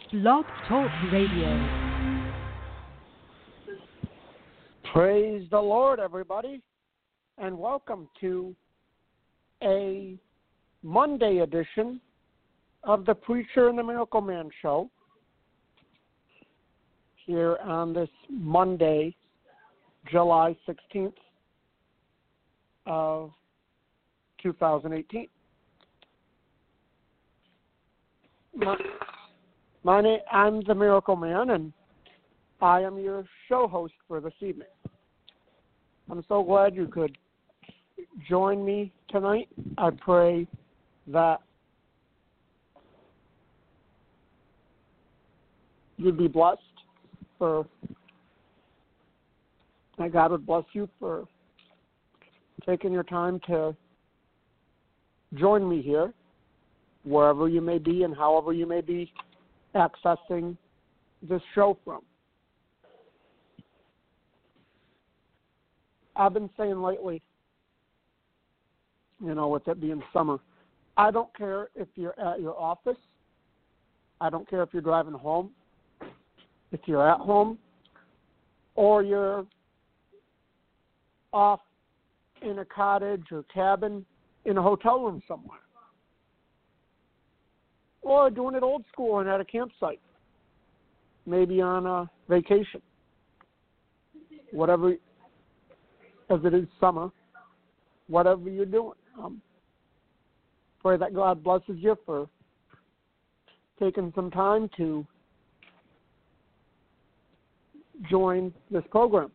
Blog Talk Radio. Praise the Lord, everybody, and welcome to a Monday edition of the Preacher and the Miracle Man show here on this Monday, July 16th of 2018. I'm the Miracle Man, and I am your show host for this evening. I'm so glad you could join me tonight. I pray that you'd be blessed that God would bless you for taking your time to join me here, wherever you may be and however you may be accessing this show from. I've been saying lately, with it being summer, I don't care if you're at your office. I don't care if you're driving home, if you're at home, or you're off in a cottage or cabin in a hotel room somewhere, or doing it old school and at a campsite, maybe on a vacation, whatever, as it is summer, whatever you're doing. Pray that God blesses you for taking some time to join this program.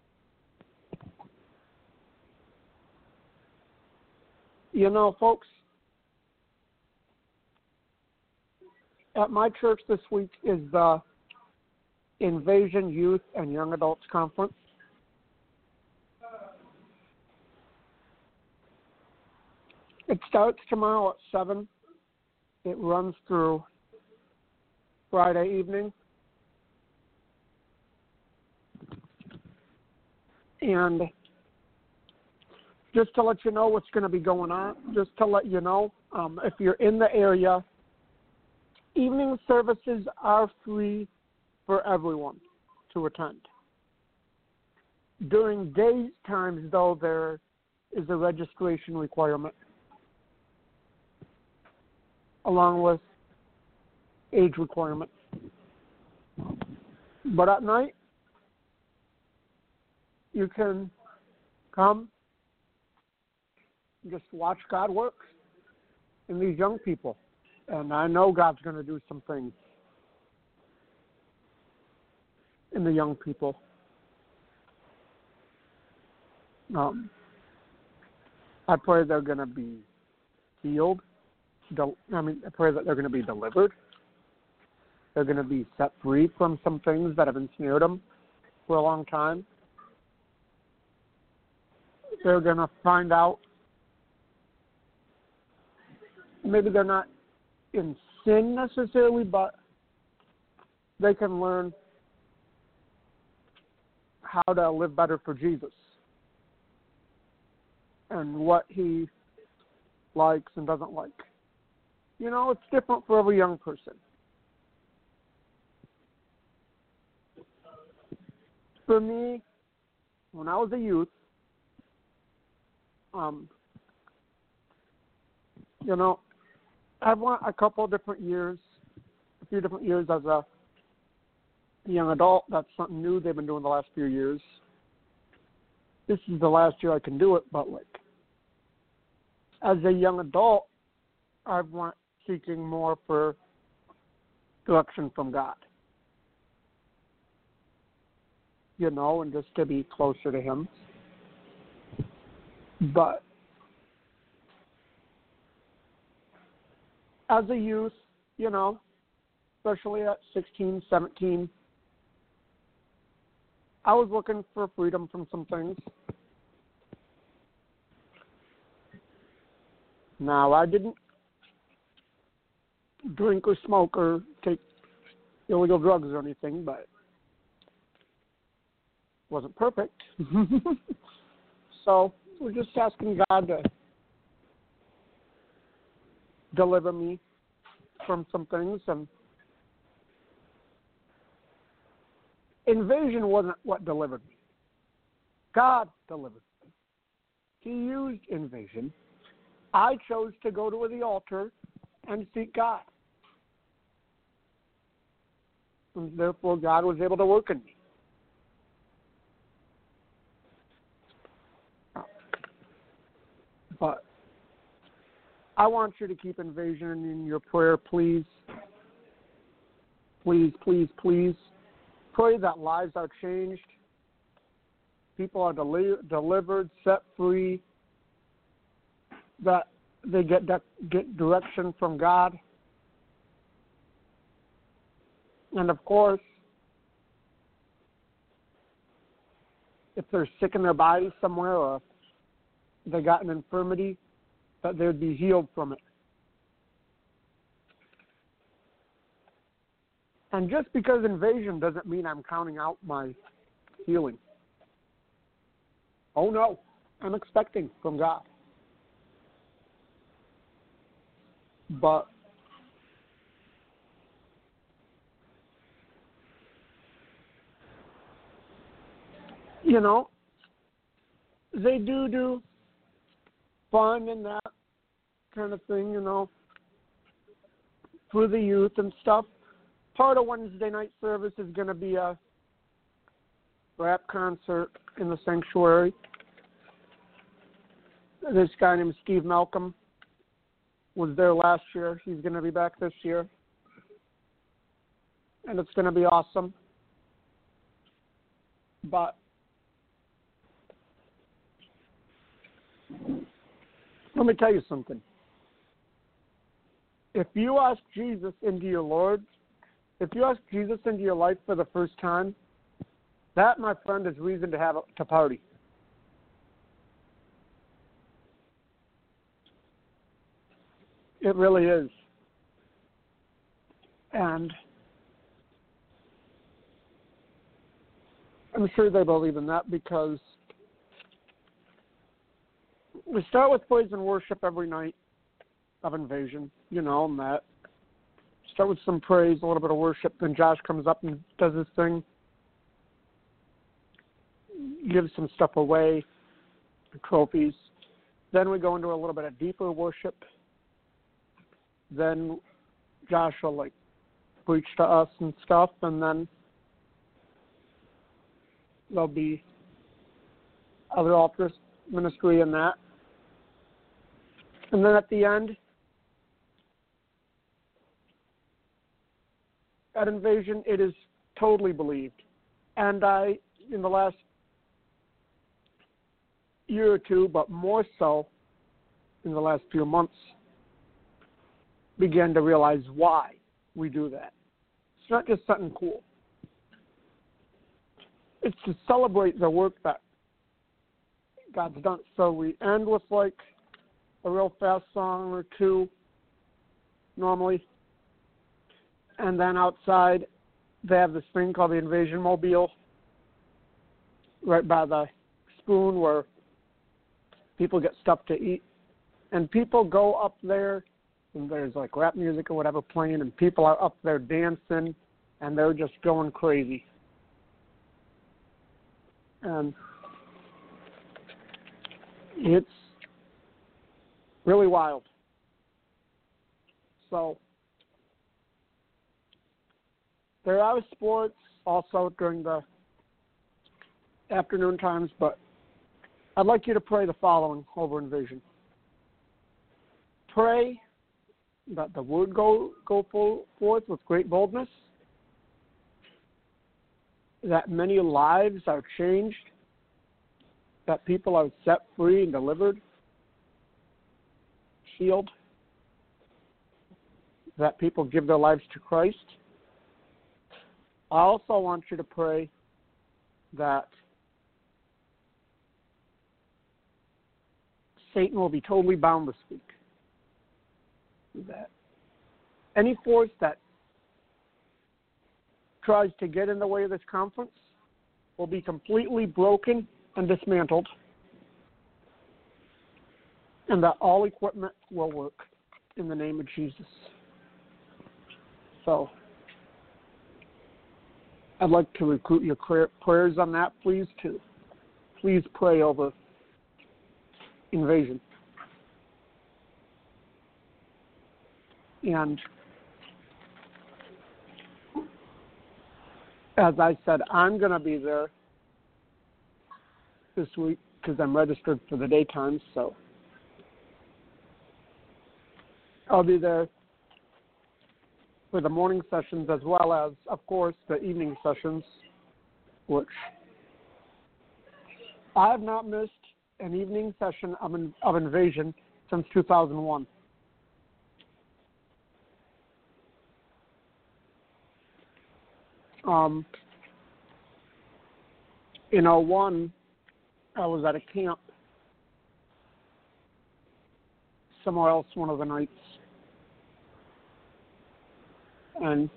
Folks, at my church this week is the Invasion Youth and Young Adults Conference. It starts tomorrow at 7. It runs through Friday evening. And just to let you know what's going to be going on, just to let you know, if you're in the area, evening services are free for everyone to attend. During day times, though, there is a registration requirement, along with age requirements. But at night, you can come and just watch God work in these young people. And I know God's going to do some things in the young people. I pray they're going to be healed. I pray that they're going to be delivered. They're going to be set free from some things that have ensnared them for a long time. They're going to find out maybe they're not in sin necessarily, but they can learn how to live better for Jesus and what he likes and doesn't like. It's different for every young person. For me, when I was a youth, I've went a few different years as a young adult. That's something new they've been doing the last few years. This is the last year I can do it, but as a young adult, I've went seeking more for direction from God. And just to be closer to him. But as a youth, especially at 16, 17, I was looking for freedom from some things. Now, I didn't drink or smoke or take illegal drugs or anything, but it wasn't perfect. So we're just asking God to deliver me from some things and Invasion wasn't what delivered me. God delivered me. He used invasion. I chose to go to the altar and seek God. And therefore, God was able to work in me. But I want you to keep invasion in your prayer, please. Please, please, please. Pray that lives are changed. People are delivered, set free, that they get direction from God. And of course, if they're sick in their body somewhere or they got an infirmity, that they would be healed from it. And just because invasion doesn't mean I'm counting out my healing. Oh no, I'm expecting from God. But you know, they do fun and that kind of thing, you know, for the youth and stuff. Part of Wednesday night service is going to be a rap concert in the sanctuary. This guy named Steve Malcolm was there last year. He's going to be back this year. And it's going to be awesome. But let me tell you something. If you ask Jesus into your Lord, if you ask Jesus into your life for the first time, that, my friend, is reason to party. It really is. And I'm sure they believe in that because we start with praise and worship every night of invasion, you know, and that. Start with some praise, a little bit of worship, then Josh comes up and does his thing, gives some stuff away, trophies. Then we go into a little bit of deeper worship. Then Josh will, preach to us and stuff, and then there'll be other altar ministry in that. And then at the end, at Invasion, it is totally believed. And I, in the last year or two, but more so in the last few months, began to realize why we do that. It's not just something cool. It's to celebrate the work that God's done. So we end with a real fast song or two normally. And then outside, they have this thing called the Invasion Mobile right by the spoon where people get stuff to eat. And people go up there, and there's rap music or whatever playing, and people are up there dancing, and they're just going crazy. And it's really wild. So there are sports also during the afternoon times, but I'd like you to pray the following over Invasion. Pray that the word go forth with great boldness, that many lives are changed, that people are set free and delivered, healed, that people give their lives to Christ. I also want you to pray that Satan will be totally bound this week. That any force that tries to get in the way of this conference will be completely broken and dismantled, and that all equipment will work in the name of Jesus. So I'd like to recruit your prayers on that, please pray over invasion. And as I said, I'm going to be there this week because I'm registered for the daytime, so I'll be there for the morning sessions as well as, of course, the evening sessions, which I have not missed an evening session of Invasion since 2001. In 2001, I was at a camp somewhere else one of the nights. And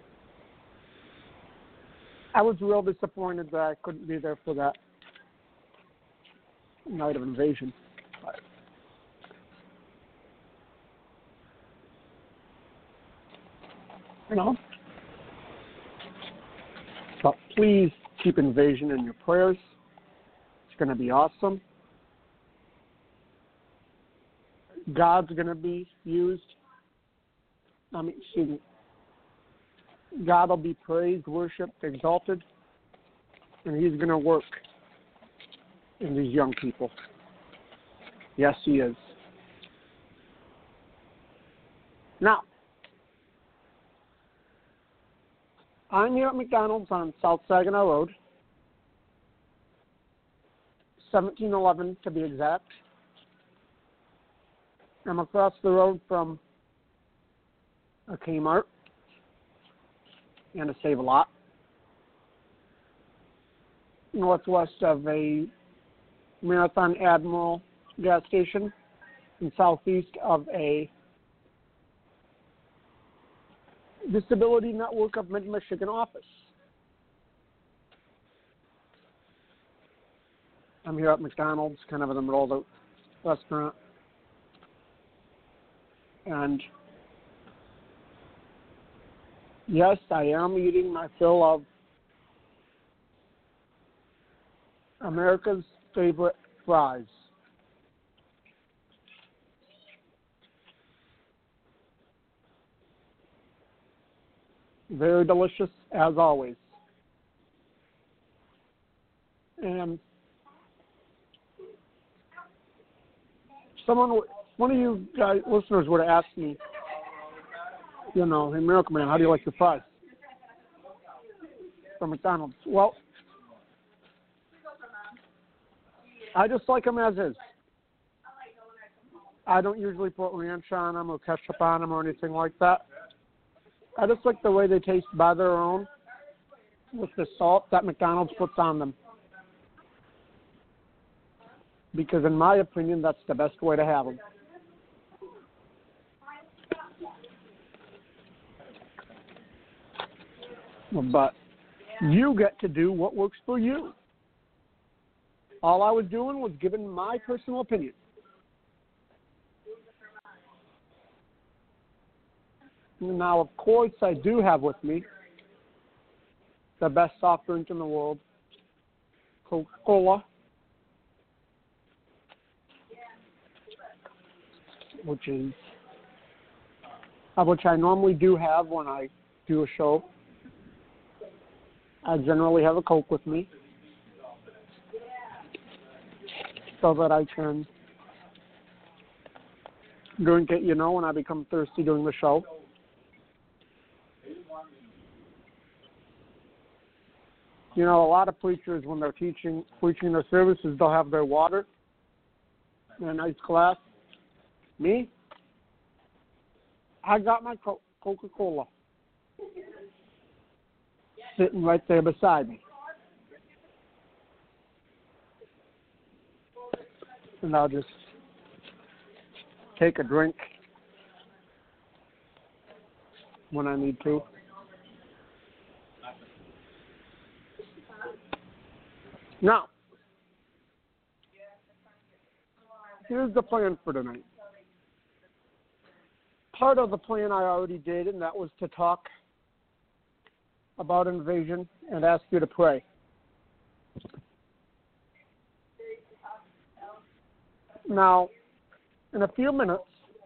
I was real disappointed that I couldn't be there for that night of Invasion. But please keep Invasion in your prayers. It's going to be awesome. God's going to be used. God will be praised, worshipped, exalted, and He's going to work in these young people. Yes, He is. Now, I'm here at McDonald's on South Saginaw Road, 1711 to be exact. I'm across the road from a Kmart and a Save-A-Lot, northwest of a Marathon Admiral gas station, and southeast of a Disability Network of Mid-Michigan office. I'm here at McDonald's, kind of in the middle of the restaurant. And yes, I am eating my fill of America's favorite fries. Very delicious, as always. And one of you guys, listeners would have asked me, hey, Miracle Man, how do you like your fries from McDonald's? Well, I just like them as is. I don't usually put ranch on them or ketchup on them or anything like that. I just like the way they taste by their own with the salt that McDonald's puts on them. Because in my opinion, that's the best way to have them. But you get to do what works for you. All I was doing was giving my personal opinion. Now, of course, I do have with me the best soft drink in the world, Coca-Cola, which I normally do have when I do a show. I generally have a Coke with me so that I can drink it, when I become thirsty during the show. A lot of preachers, when they're preaching their services, they'll have their water in a nice glass. Me, I got my Coca-Cola sitting right there beside me. And I'll just take a drink when I need to. Now, here's the plan for tonight. Part of the plan I already did, and that was to talk about invasion and ask you to pray. Now, in a few minutes,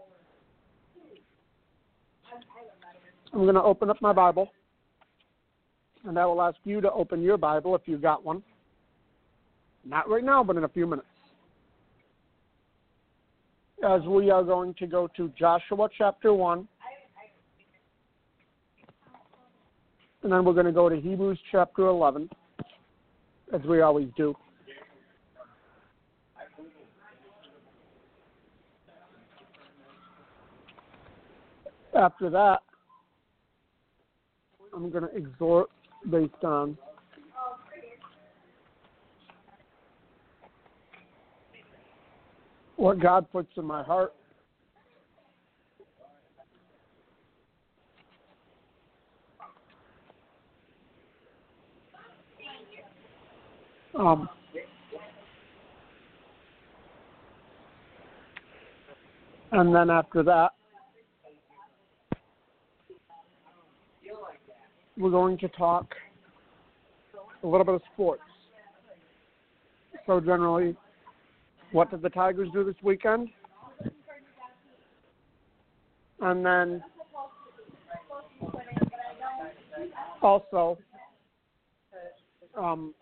I'm going to open up my Bible, and I will ask you to open your Bible if you've got one. Not right now, but in a few minutes. As we are going to go to Joshua chapter 1, and then we're going to go to Hebrews chapter 11, as we always do. After that, I'm going to exhort based on what God puts in my heart. And then after that, we're going to talk a little bit of sports. So generally, what did the Tigers do this weekend? And then also, on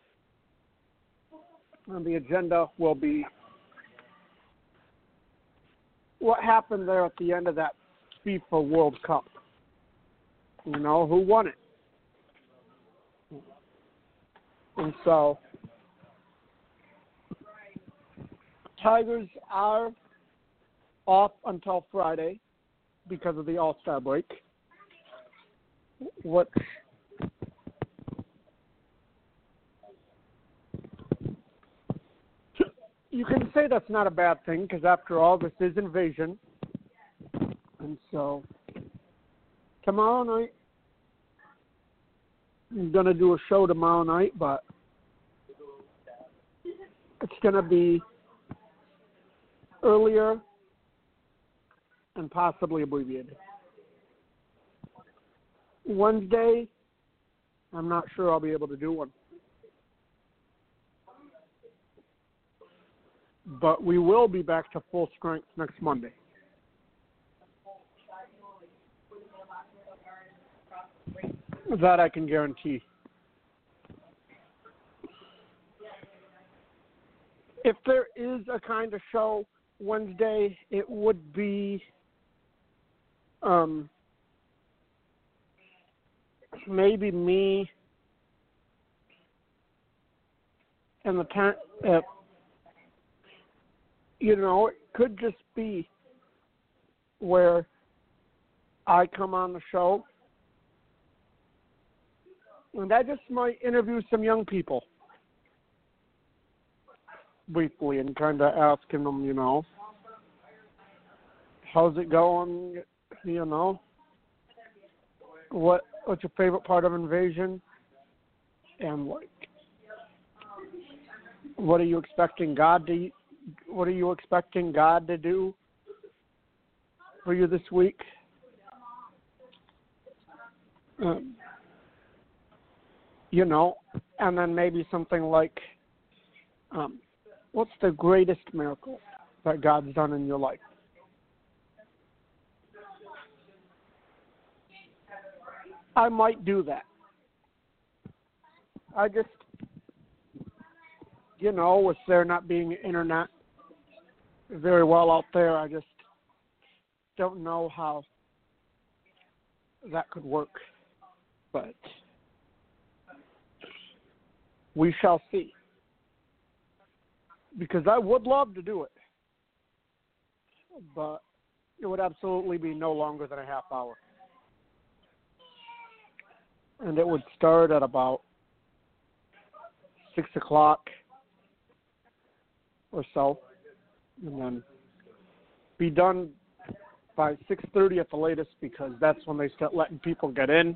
the agenda will be what happened there at the end of that FIFA World Cup. You know, who won it? And so, Tigers are off until Friday because of the All-Star break. What? You can say that's not a bad thing because, after all, this is invasion. And so, tomorrow night, I'm going to do a show tomorrow night, but it's going to be earlier and possibly abbreviated. Wednesday, I'm not sure I'll be able to do one. But we will be back to full strength next Monday. That I can guarantee. If there is a kind of show Wednesday, it would be maybe me and the time. You know, it could just be where I come on the show and I just might interview some young people briefly and kind of asking them, you know, how's it going? You know, what's your favorite part of invasion? And like, what are you expecting God to do for you this week? You know, and then maybe something like, what's the greatest miracle that God's done in your life? I might do that. I just, you know, with there not being internet very well out there, I just don't know how that could work. But we shall see. Because I would love to do it. But it would absolutely be no longer than a half hour. And it would start at about 6 o'clock or so. And then be done by 6:30 at the latest, because that's when they start letting people get in.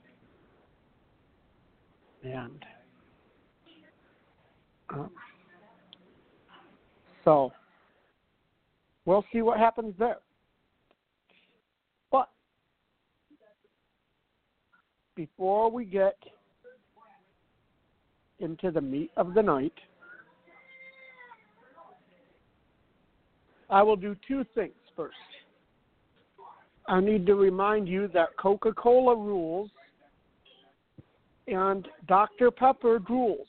And so we'll see what happens there. But before we get into the meat of the night, I will do two things first. I need to remind you that Coca-Cola rules and Dr. Pepper drools.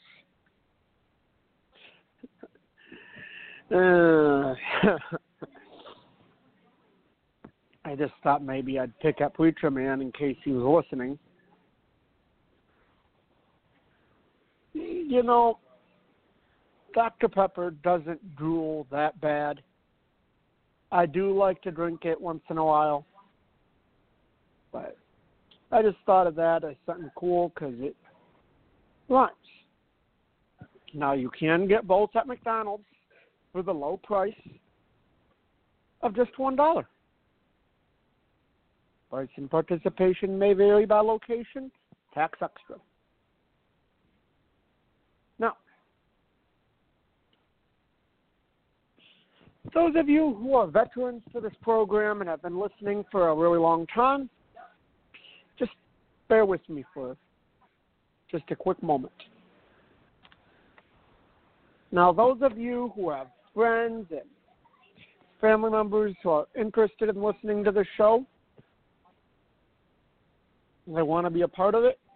I just thought maybe I'd pick up Preacher Man in case he was listening. You know, Dr. Pepper doesn't drool that bad. I do like to drink it once in a while. But I just thought of that as something cool because it rhymes. Now, you can get both at McDonald's for the low price of just $1. Price and participation may vary by location, tax extra. Now, those of you who are veterans to this program and have been listening for a really long time, just bear with me for just a quick moment. Now, those of you who have friends and family members who are interested in listening to the show, they want to be a part of it,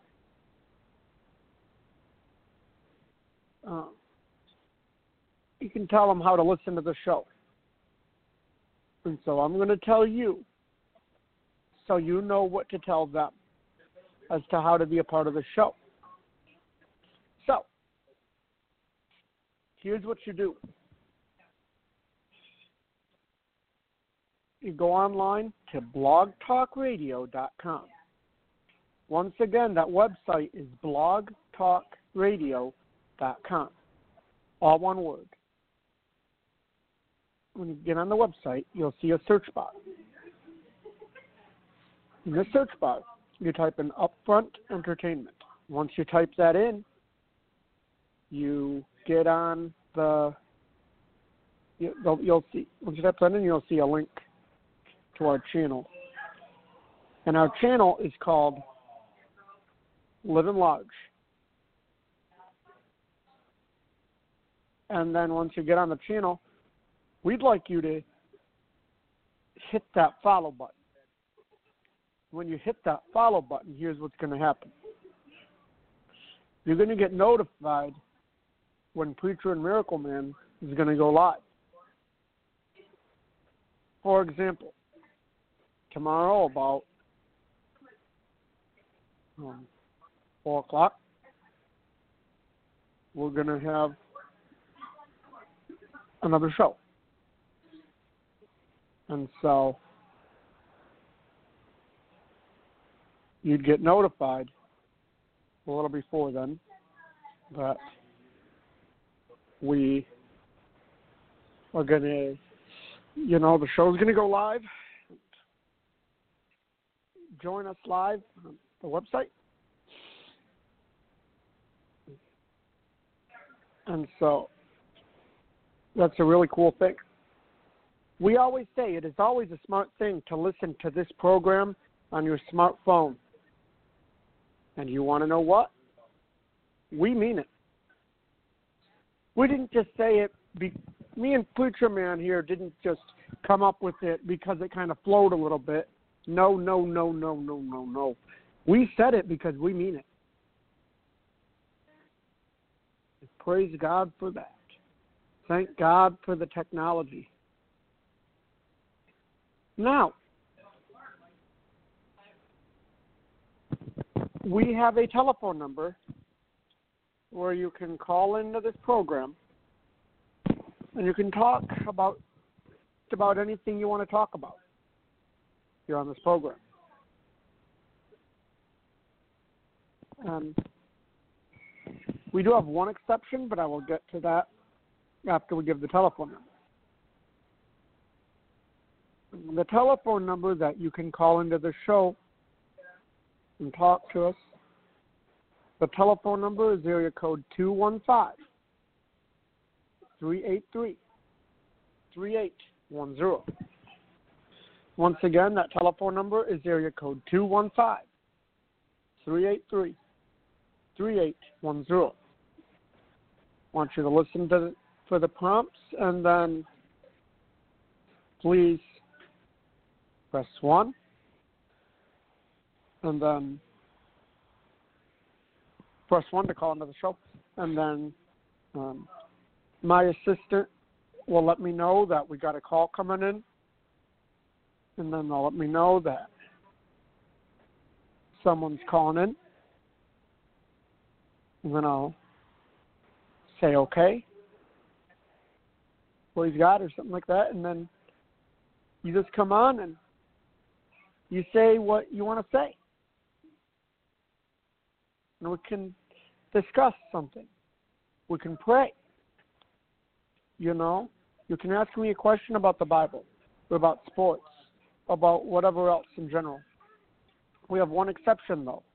you can tell them how to listen to the show. And so I'm going to tell you so you know what to tell them as to how to be a part of the show. So, here's what you do. You go online to blogtalkradio.com. Once again, that website is blogtalkradio.com. All one word. When you get on the website, you'll see a search bar. In the search bar, you type in Upfront Entertainment. Once you type that in, you get on you'll see, once you type that in, you'll see a link to our channel. And our channel is called Living Large. And then once you get on the channel, we'd like you to hit that follow button. When you hit that follow button, here's what's going to happen. You're going to get notified when Preacher and Miracle Man is going to go live. For example, tomorrow about 4 o'clock, we're going to have another show. And so you'd get notified a little before then that we are going to, the show's going to go live. Join us live on the website. And so that's a really cool thing. We always say it is always a smart thing to listen to this program on your smartphone. And you want to know what? We mean it. We didn't just say it. Me and Preacher Man here didn't just come up with it because it kind of flowed a little bit. No. We said it because we mean it. Praise God for that. Thank God for the technology. Now, we have a telephone number where you can call into this program and you can talk about anything you want to talk about here on this program. We do have one exception, but I will get to that after we give the telephone number. The telephone number that you can call into the show and talk to us, the telephone number is area code 215-383-3810. Once again, that telephone number is area code 383-3810. I want you to listen for the prompts, and then please press 1, and then press 1 to call into the show, and then my assistant will let me know that we got a call coming in, and then they'll let me know that someone's calling in, and then I'll say okay, please God, or something like that, and then you just come on and you say what you want to say, and we can discuss something. We can pray. You know, you can ask me a question about the Bible, or about sports, about whatever else in general. We have one exception, though.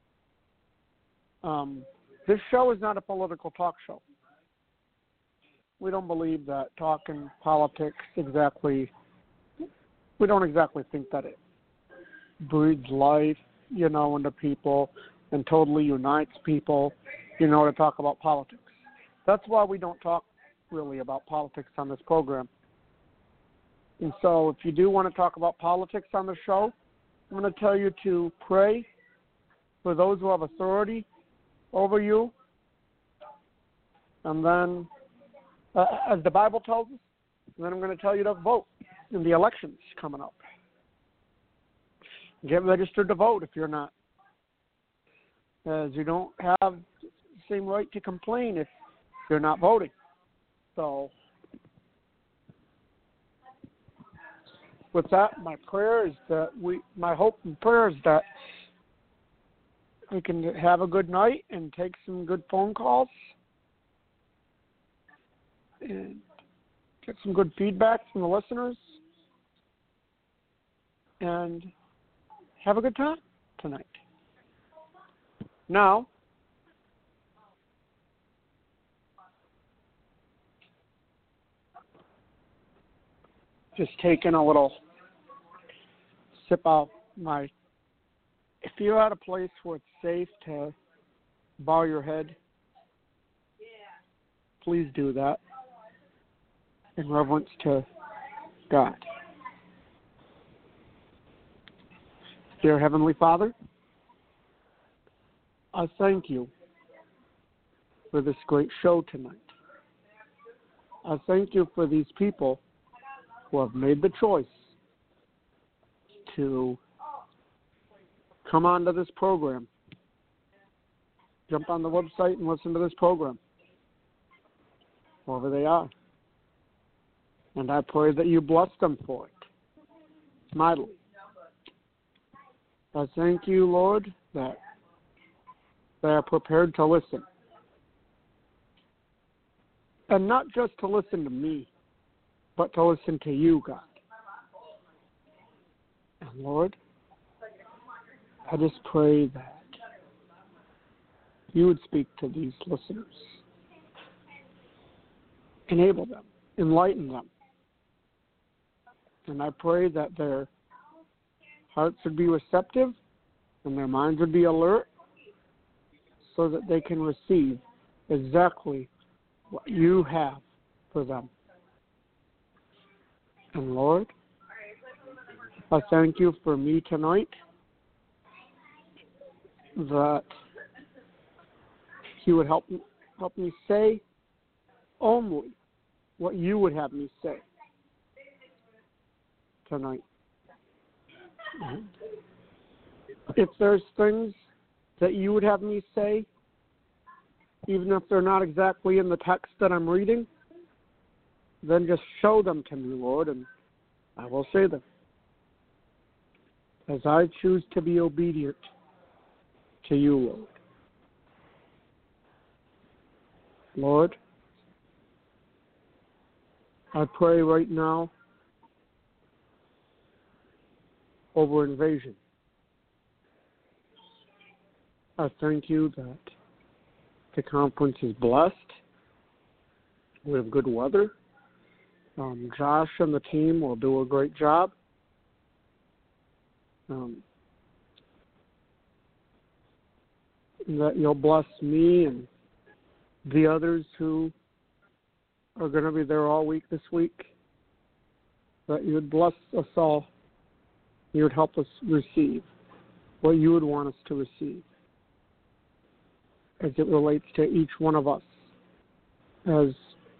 This show is not a political talk show. We don't believe that talking politics exactly, we don't exactly think that it breathes life, you know, into people and totally unites people, you know, to talk about politics. That's why we don't talk really about politics on this program. And so if you do want to talk about politics on the show, I'm going to tell you to pray for those who have authority over you. And then, as the Bible tells us, and then I'm going to tell you to vote in the elections coming up. Get registered to vote if you're not, as you don't have the same right to complain if you're not voting. So, with that, my prayer is that my hope and prayer is that we can have a good night and take some good phone calls and get some good feedback from the listeners and have a good time tonight. Now, just taking a little sip out my, if you're at a place where it's safe to bow your head, please do that in reverence to God. Dear Heavenly Father, I thank you for this great show tonight. I thank you for these people who have made the choice to come onto this program, jump on the website and listen to this program, wherever they are. And I pray that you bless them for it, mightily. I thank you, Lord, that they are prepared to listen. And not just to listen to me, but to listen to you, God. And Lord, I just pray that you would speak to these listeners. Enable them, enlighten them. And I pray that their hearts would be receptive and their minds would be alert so that they can receive exactly what you have for them. And Lord, I thank you for me tonight, that you would help me say only what you would have me say tonight. If there's things that you would have me say, even if they're not exactly in the text that I'm reading, then just show them to me, Lord, and I will say them. As I choose to be obedient to you, Lord. Lord, I pray right now over invasion. I thank you that the conference is blessed. We have good weather. Josh and the team will do a great job. and that you'll bless me and the others who are going to be there all week this week, that you would bless us all. You would help us receive what you would want us to receive as it relates to each one of us. As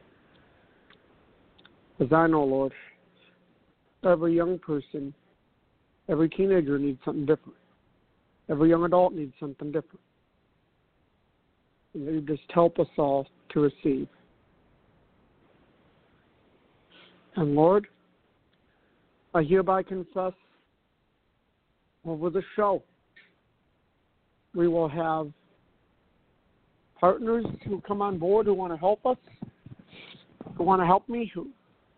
I know, Lord, every young person, every teenager needs something different. Every young adult needs something different. And you just help us all to receive. And Lord, I hereby confess over the show, we will have partners who come on board who want to help us, who want to help me, who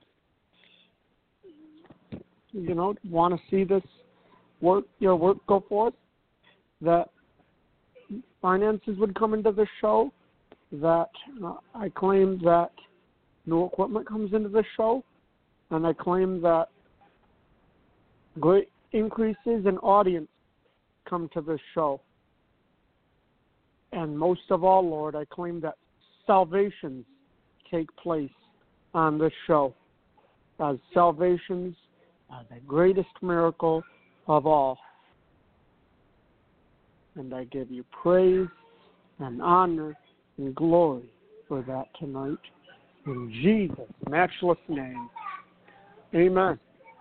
want to see this work, your work go forth, that finances would come into the show, that I claim that new equipment comes into the show, and I claim that great increases in audience come to this show. And most of all, Lord, I claim that salvations take place on this show, as salvations are the greatest miracle of all. And I give you praise and honor and glory for that tonight. In Jesus' matchless name, amen.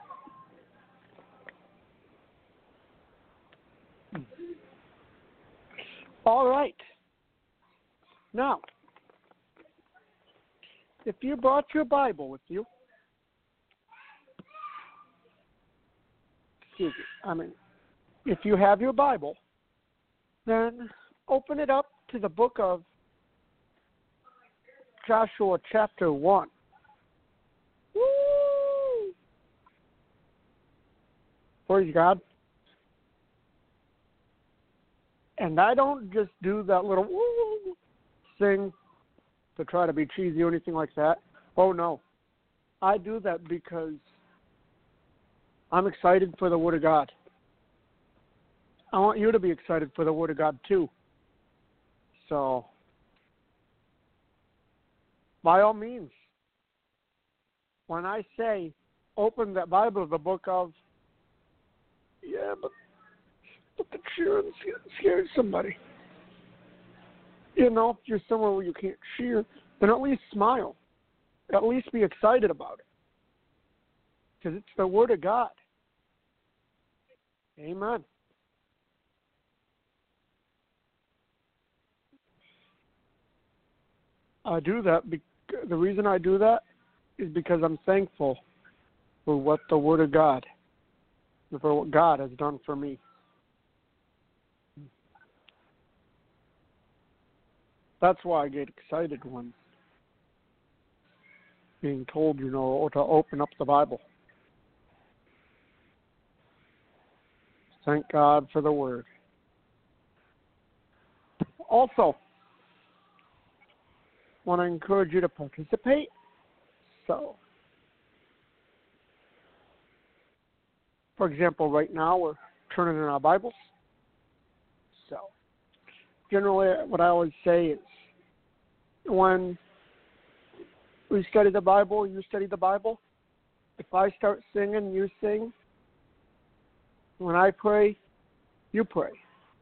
All right. Now, if you brought your Bible with you, if you have your Bible, then open it up to the book of Joshua chapter 1. Woo! Praise God. And I don't just do that little woo thing to try to be cheesy or anything like that. Oh, no. I do that because I'm excited for the Word of God. I want you to be excited for the Word of God, too. So, by all means, when I say open that Bible to the book of, yeah, but the cheering scares somebody. If you're somewhere where you can't cheer, then at least smile. At least be excited about it. Because it's the Word of God. Amen. I do that. The reason I do that is because I'm thankful for what the Word of God, for what God has done for me. That's why I get excited when being told, to open up the Bible. Thank God for the Word. Also, want to encourage you to participate. So, for example, right now we're turning in our Bibles. So, generally what I always say is when we study the Bible, you study the Bible. If I start singing, you sing. When I pray, you pray.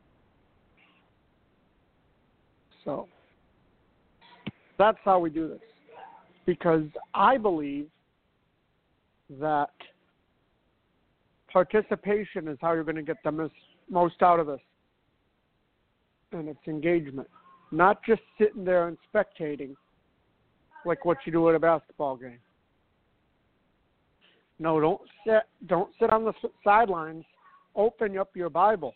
So, that's how we do this. Because I believe that participation is how you're going to get the most out of this. And it's engagement. Not just sitting there and spectating like what you do at a basketball game. No, don't sit on the sidelines. Open up your Bible.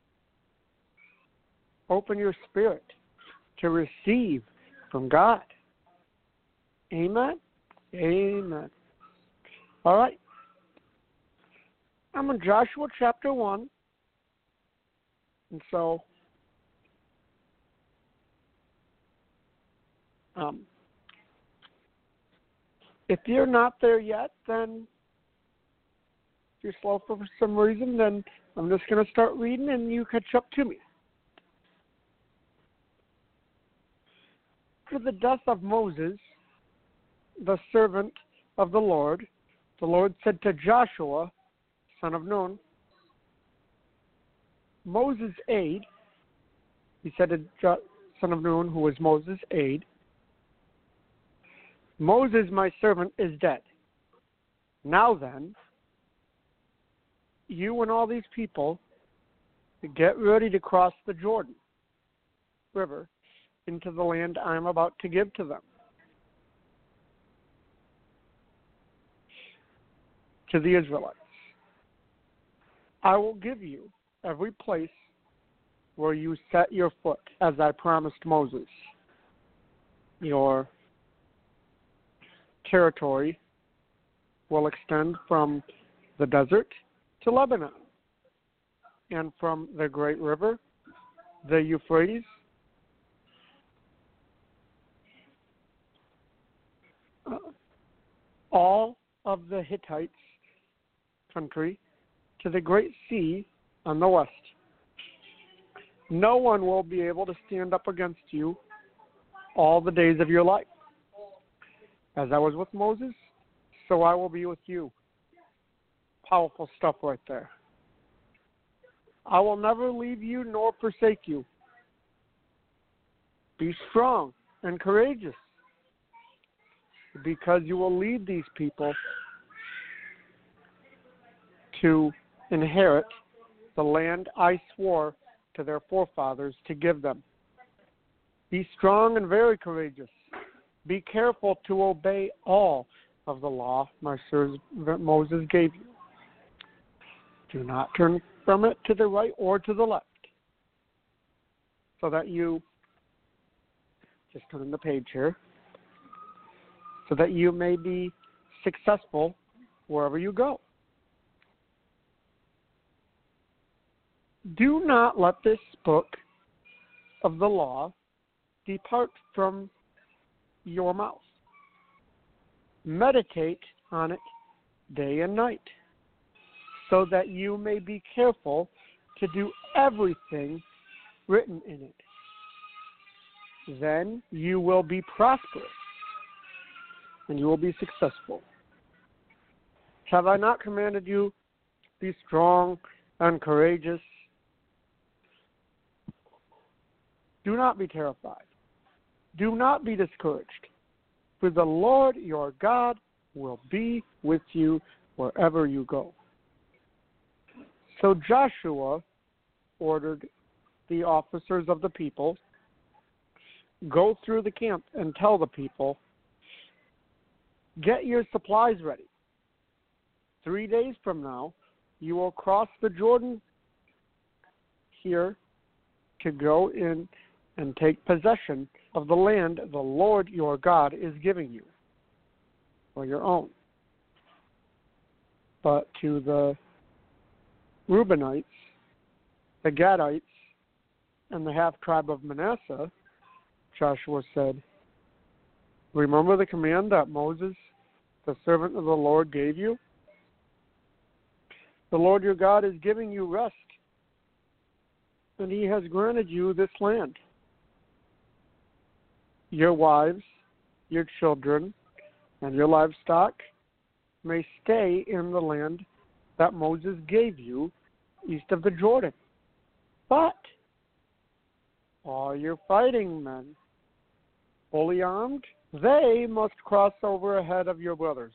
Open your spirit to receive from God. Amen? Amen. All right. I'm in Joshua chapter 1. And so, if you're not there yet, then if you're slow for some reason, then I'm just going to start reading and you catch up to me. after the death of Moses, the servant of the Lord said to Joshua, son of Nun, Moses' aide, he said to son of Nun, who was Moses' aide, Moses, my servant, is dead. Now then, you and all these people get ready to cross the Jordan River into the land I am about to give to them, to the Israelites. I will give you every place where you set your foot, as I promised Moses. Your territory will extend from the desert to Lebanon, and from the great river, the Euphrates, all of the Hittites' country, to the great sea on the west. No one will be able to stand up against you all the days of your life. As I was with Moses, so I will be with you. Powerful stuff right there. I will never leave you nor forsake you. Be strong and courageous, because you will lead these people to inherit the land I swore to their forefathers to give them. Be strong and very courageous. Be careful to obey all of the law my servant Moses gave you. Do not turn from it to the right or to the left, so that you, just turn the page here, so that you may be successful wherever you go. Do not let this book of the law depart from your mouth. Meditate on it day and night, so that you may be careful to do everything written in it. Then you will be prosperous, and you will be successful. Have I not commanded you, be strong and courageous? Do not be terrified. Do not be discouraged, for the Lord your God will be with you wherever you go. So Joshua ordered the officers of the people, go through the camp and tell the people, get your supplies ready. 3 days from now, you will cross the Jordan here to go in and take possession of the land the Lord your God is giving you for your own. But to the Reubenites, the Gadites, and the half-tribe of Manasseh, Joshua said, remember the command that Moses, the servant of the Lord, gave you? The Lord your God is giving you rest, and he has granted you this land. Your wives, your children, and your livestock may stay in the land that Moses gave you east of the Jordan. But all your fighting men, fully armed, they must cross over ahead of your brothers.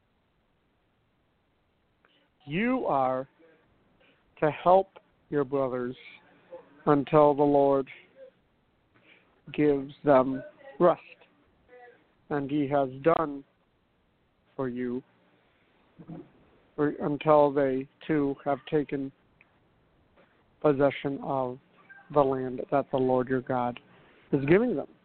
You are to help your brothers until the Lord gives them rest, and he has done for you, or until they too have taken possession of the land that the Lord your God is giving them.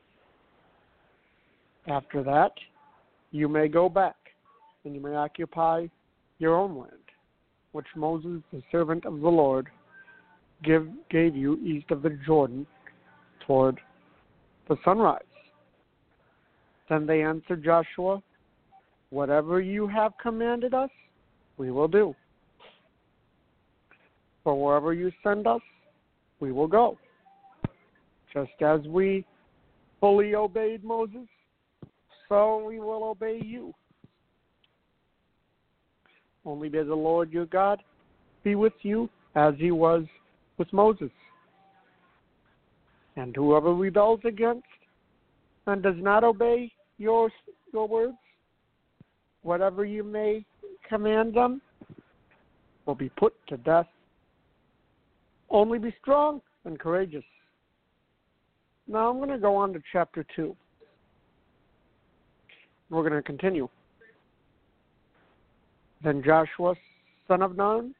After that, you may go back, and you may occupy your own land, which Moses, the servant of the Lord, gave you east of the Jordan toward the sunrise. Then they answered Joshua, whatever you have commanded us, we will do. For wherever you send us, we will go, just as we fully obeyed Moses, so we will obey you. Only may the Lord your God be with you as he was with Moses. And whoever rebels against and does not obey your words, whatever you may command them, will be put to death. Only be strong and courageous. Now I'm going to go on to chapter 2. We're going to continue. Then Joshua, son of Nun,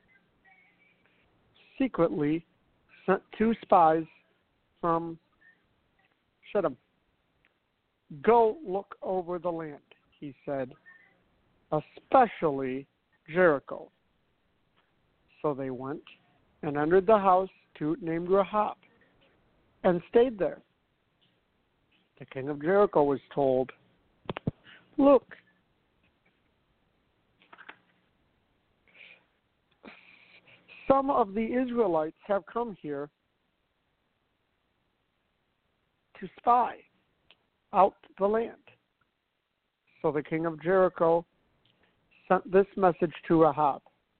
secretly sent 2 spies from Shittim. Go look over the land, he said, especially Jericho. So they went and entered the house named Rahab and stayed there. The king of Jericho was told, look, some of the Israelites have come here to spy out the land. So the king of Jericho sent this message to Rahab.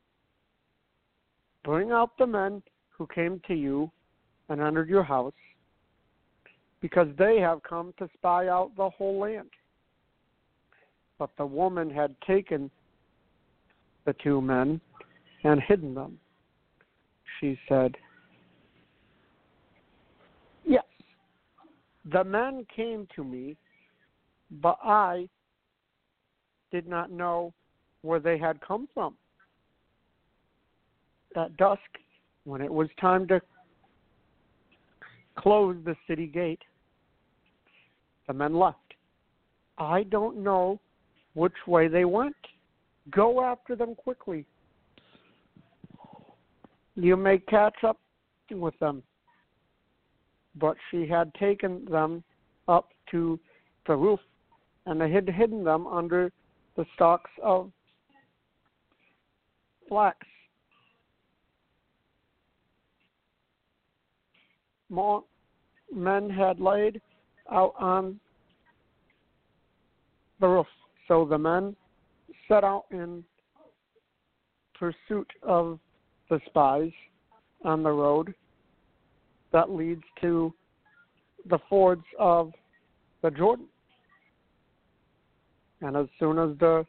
Bring out the men who came to you and entered your house, because they have come to spy out the whole land. But the woman had taken the 2 men and hidden them. She said, yes, the men came to me, but I did not know where they had come from. At dusk, when it was time to close the city gate, the men left. I don't know which way they went. Go after them quickly. You may catch up with them. But she had taken them up to the roof and had hidden them under the stalks of flax. More men had laid out on the roof. So the men set out in pursuit of the spies on the road that leads to the fords of the Jordan. And as soon as the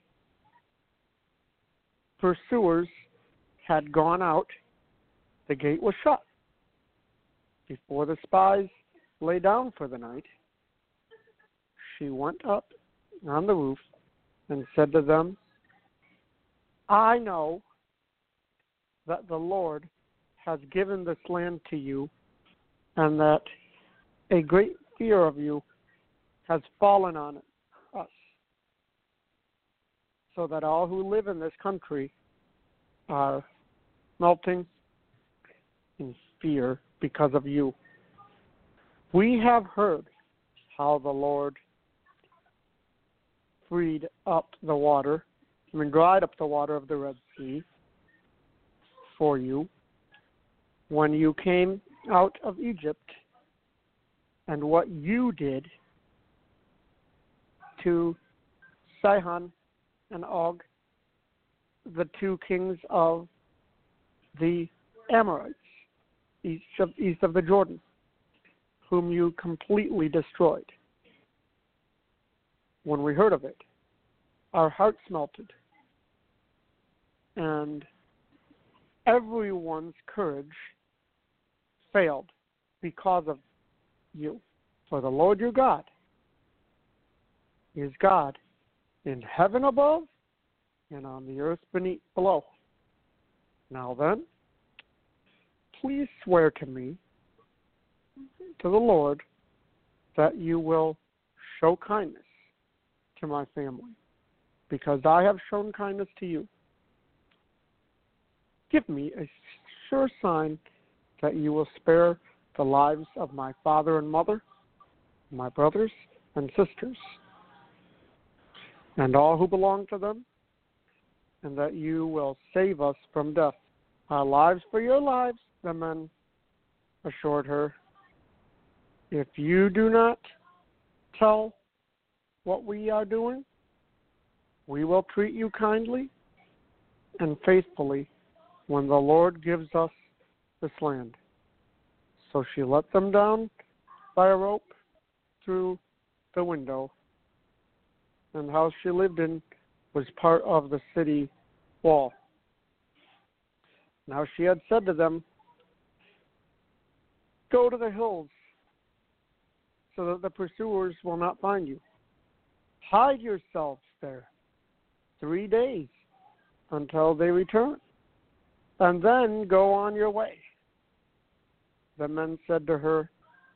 pursuers had gone out, the gate was shut. Before the spies lay down for the night, she went up on the roof and said to them, I know that the Lord has given this land to you, and that a great fear of you has fallen on us, so that all who live in this country are melting in fear because of you. We have heard how the Lord dried up the water of the Red Sea for you when you came out of Egypt, and what you did to Sihon and Og, the 2 kings of the Amorites, east of the Jordan, whom you completely destroyed. When we heard of it, our hearts melted, and everyone's courage failed because of you. For the Lord your God is God in heaven above and on the earth below. Now then, please swear to me, to the Lord, that you will show kindness to my family, because I have shown kindness to you. Give me a sure sign that you will spare the lives of my father and mother, my brothers and sisters, and all who belong to them, and that you will save us from death. Our lives for your lives, the men assured her. If you do not tell what we are doing, we will treat you kindly and faithfully when the Lord gives us this land. So she let them down by a rope through the window, and the house she lived in was part of the city wall. Now she had said to them, "Go to the hills so that the pursuers will not find you. Hide yourselves there 3 days until they return, and then go on your way." The men said to her,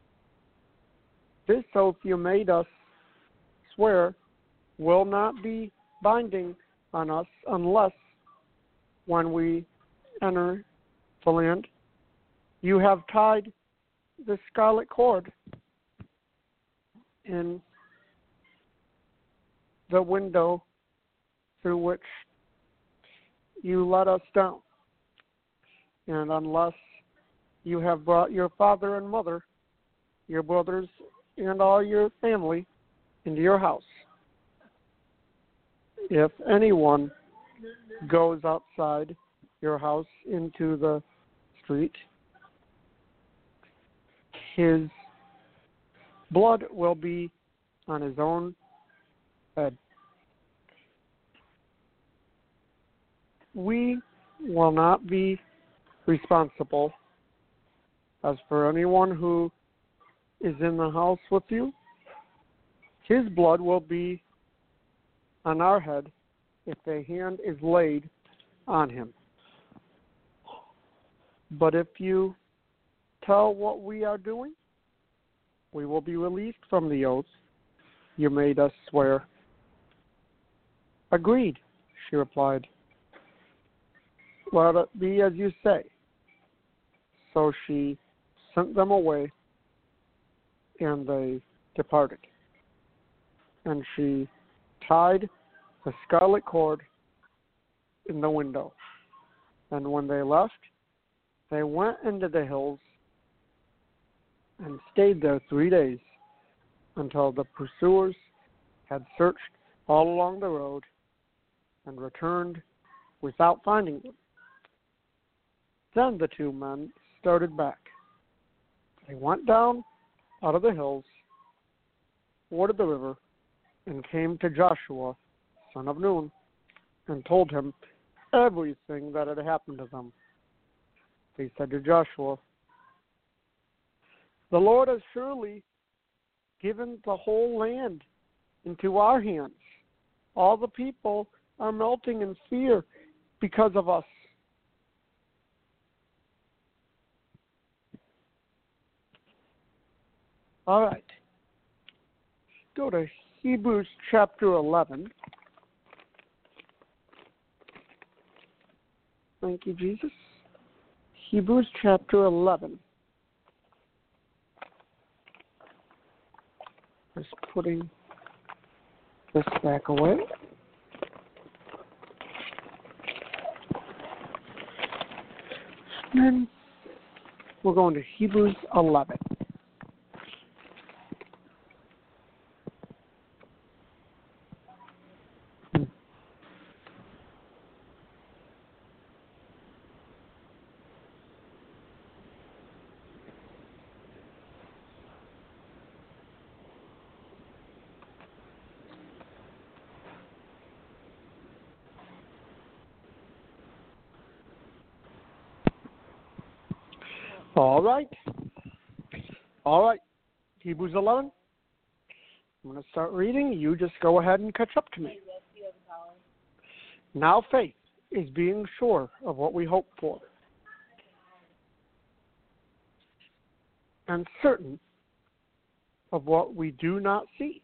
"This oath you made us swear will not be binding on us unless, when we enter the land, you have tied the scarlet cord in the window through which you let us down, and unless you have brought your father and mother, your brothers, and all your family into your house. If anyone goes outside your house into the street, his blood will be on his own head. We will not be responsible. As for anyone who is in the house with you, his blood will be on our head if a hand is laid on him. But if you tell what we are doing, we will be released from the oath you made us swear." "Agreed," she replied. "Let it be as you say." So she sent them away, and they departed. And she tied the scarlet cord in the window. And when they left, they went into the hills and stayed there 3 days until the pursuers had searched all along the road and returned without finding them. Then the two men started back. They went down out of the hills, forded the river, and came to Joshua, son of Nun, and told him everything that had happened to them. They said to Joshua, "The Lord has surely given the whole land into our hands. All the people are melting in fear because of us." All right. Go to Hebrews chapter 11. Thank you, Jesus. Hebrews chapter 11. Just putting this back away. And then we're going to Hebrews 11. All right. Hebrews 11. I'm going to start reading. You just go ahead and catch up to me. Now faith is being sure of what we hope for, and certain of what we do not see.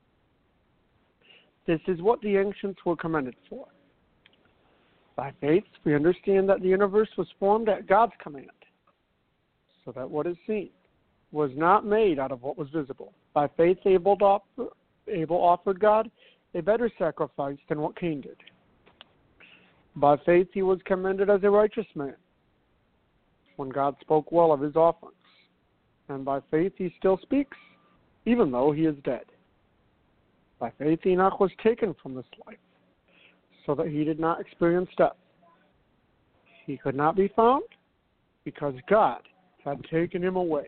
This is what the ancients were commended for. By faith, we understand that the universe was formed at God's command, so that what is seen was not made out of what was visible. By faith, Abel offered God a better sacrifice than what Cain did. By faith, he was commended as a righteous man when God spoke well of his offerings. And by faith, he still speaks, even though he is dead. By faith, Enoch was taken from this life, so that he did not experience death. He could not be found because God had taken him away.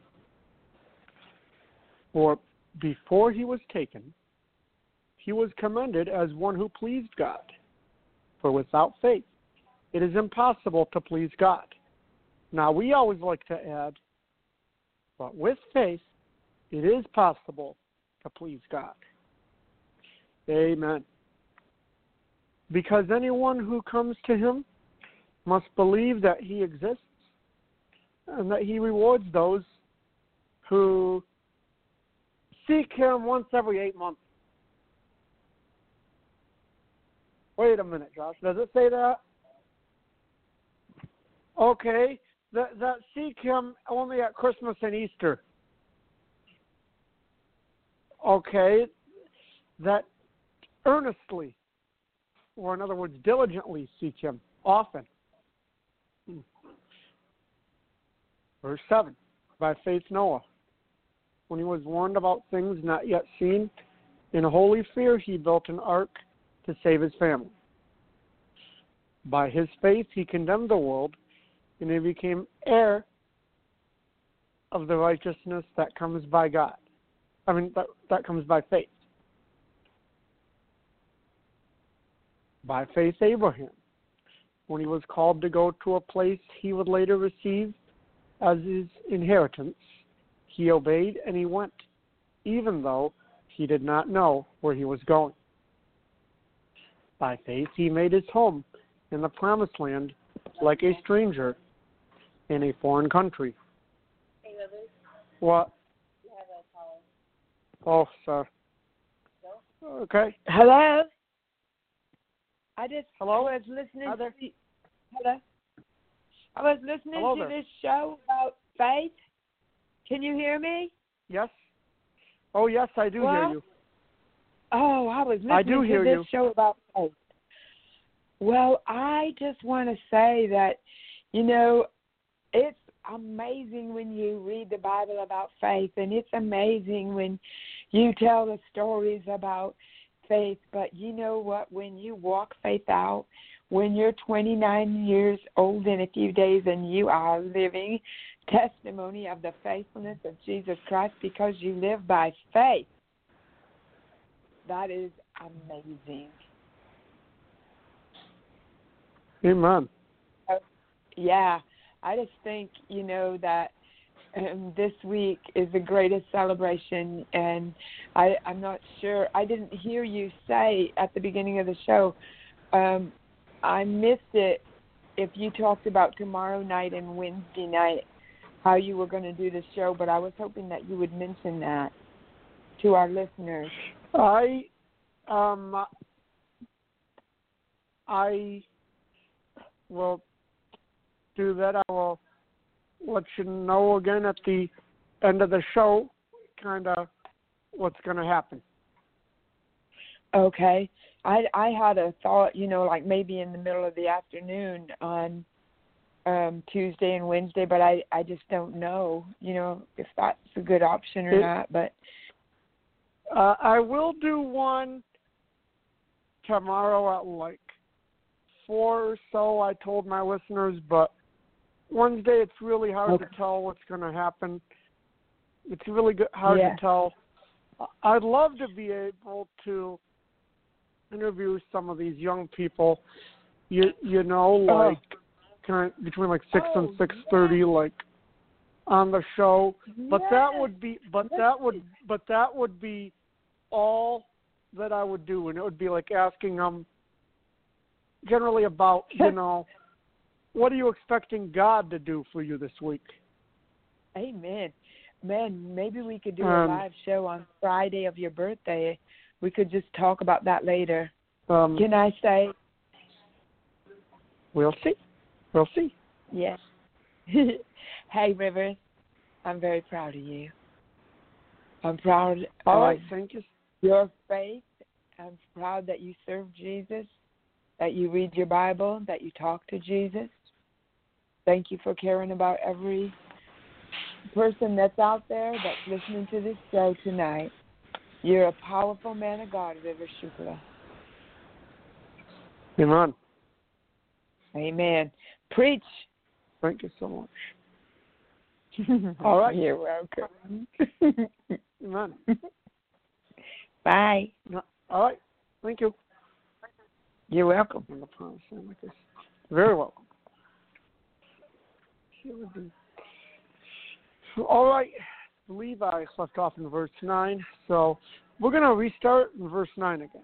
For before he was taken, he was commended as one who pleased God. For without faith, it is impossible to please God. Now, we always like to add, but with faith, it is possible to please God. Amen. Because anyone who comes to him must believe that he exists and that he rewards those who seek him once every 8 months. Wait a minute, Josh. Does it say that? Okay. That seek him only at Christmas and Easter. Okay. That earnestly, or in other words, diligently seek him often. Verse 7. By faith Noah, when he was warned about things not yet seen, in holy fear he built an ark to save his family. By his faith he condemned the world, and he became heir of the righteousness that comes by God. That comes by faith. By faith Abraham, when he was called to go to a place he would later receive as his inheritance, he obeyed and he went, even though he did not know where he was going. By faith he made his home in the promised land like a stranger in a foreign country. Hey, Rivers. What? You have a call. Oh, sir. Okay. Hello? Hello? I was listening Hi there. Hello? I was listening Hello to there. this show about faith. Can you hear me? Yes? Oh, yes, I do hear you. Oh, I was listening I do hear to this you. show about faith. Well, I just want to say that, it's amazing when you read the Bible about faith, and it's amazing when you tell the stories about faith. But you know what? When you walk faith out, when you're 29 years old in a few days and you are living testimony of the faithfulness of Jesus Christ because you live by faith, that is amazing. Amen. Yeah, I just think, that this week is the greatest celebration, and I'm not sure. I didn't hear you say at the beginning of the show, I missed it, if you talked about tomorrow night and Wednesday night, how you were going to do the show, but I was hoping that you would mention that to our listeners. I will do that. I will let you know again at the end of the show kind of what's going to happen. Okay. I had a thought, like maybe in the middle of the afternoon on Tuesday and Wednesday, but I just don't know, if that's a good option or not. But I will do one tomorrow at like 4 or so, I told my listeners, but Wednesday it's really hard to tell what's going to happen. It's really hard to tell. I'd love to be able to interview some of these young people, like kind of between like 6 and 6:30, like on the show. But that would be, that would be all that I would do, and it would be like asking them generally about, what are you expecting God to do for you this week? Amen. Man, maybe we could do a live show on Friday of your birthday. We could just talk about that later. Can I say? We'll see. We'll see. Yes. Hey, Rivers, I'm very proud of you. I'm proud of thank you. Your faith. I'm proud that you serve Jesus, that you read your Bible, that you talk to Jesus. Thank you for caring about every person that's out there that's listening to this show tonight. You're a powerful man of God, River Shukla. Amen. Amen. Preach. Thank you so much. All right. You're welcome. Amen. Bye. All right. Thank you. You're welcome. Very welcome. All right. Levi left off in verse 9, so we're going to restart in verse 9 again.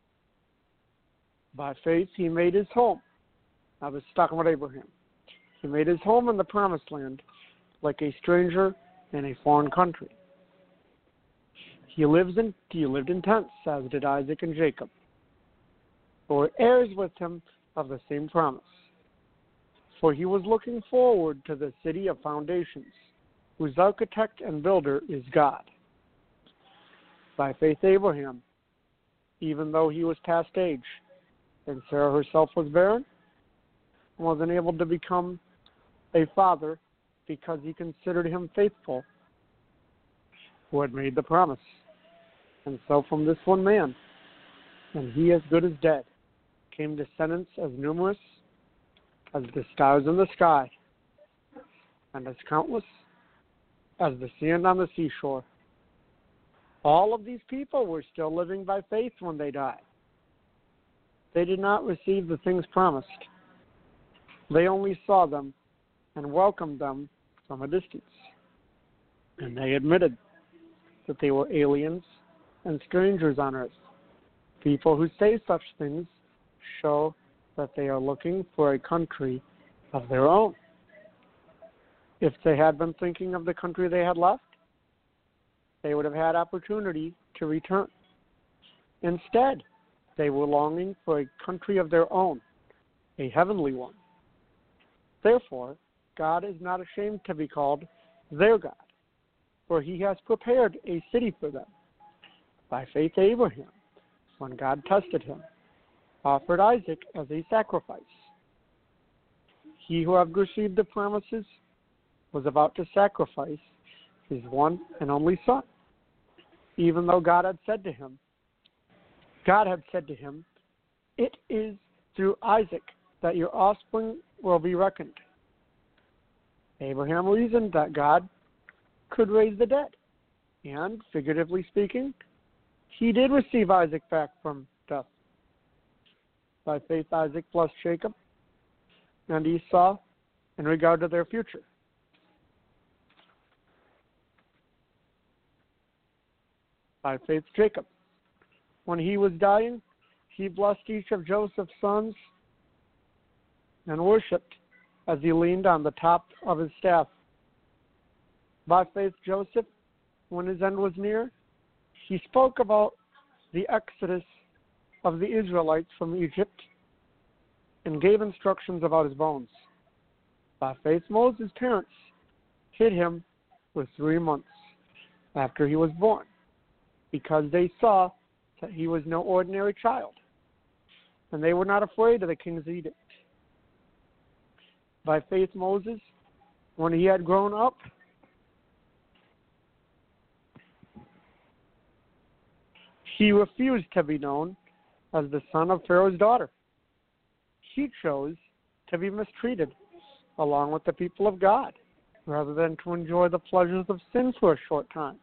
By faith, he made his home. I was talking about Abraham. He made his home in the promised land like a stranger in a foreign country. He lived in tents, as did Isaac and Jacob, who were heirs with him of the same promise. For he was looking forward to the city of foundations, whose architect and builder is God. By faith, Abraham, even though he was past age, and Sarah herself was barren, was unable to become a father because he considered him faithful who had made the promise. And so from this one man, and he as good as dead, came descendants as numerous as the stars in the sky, and as countless as the sand on the seashore. All of these people were still living by faith when they died. They did not receive the things promised. They only saw them and welcomed them from a distance. And they admitted that they were aliens and strangers on earth. People who say such things show that they are looking for a country of their own. If they had been thinking of the country they had left, they would have had opportunity to return. Instead, they were longing for a country of their own, a heavenly one. Therefore, God is not ashamed to be called their God, for he has prepared a city for them. By faith, Abraham, when God tested him, offered Isaac as a sacrifice. He who had received the promises was about to sacrifice his one and only son, even though God had said to him, "It is through Isaac that your offspring will be reckoned." Abraham reasoned that God could raise the dead, and, figuratively speaking, he did receive Isaac back from death. By faith, Isaac blessed Jacob and Esau in regard to their future. By faith, Jacob, when he was dying, he blessed each of Joseph's sons and worshipped as he leaned on the top of his staff. By faith, Joseph, when his end was near, he spoke about the exodus of the Israelites from Egypt and gave instructions about his bones. By faith, Moses' parents hid him for 3 months after he was born, because they saw that he was no ordinary child, and they were not afraid of the king's edict. By faith, Moses, when he had grown up, he refused to be known as the son of Pharaoh's daughter. He chose to be mistreated along with the people of God, rather than to enjoy the pleasures of sin for a short time.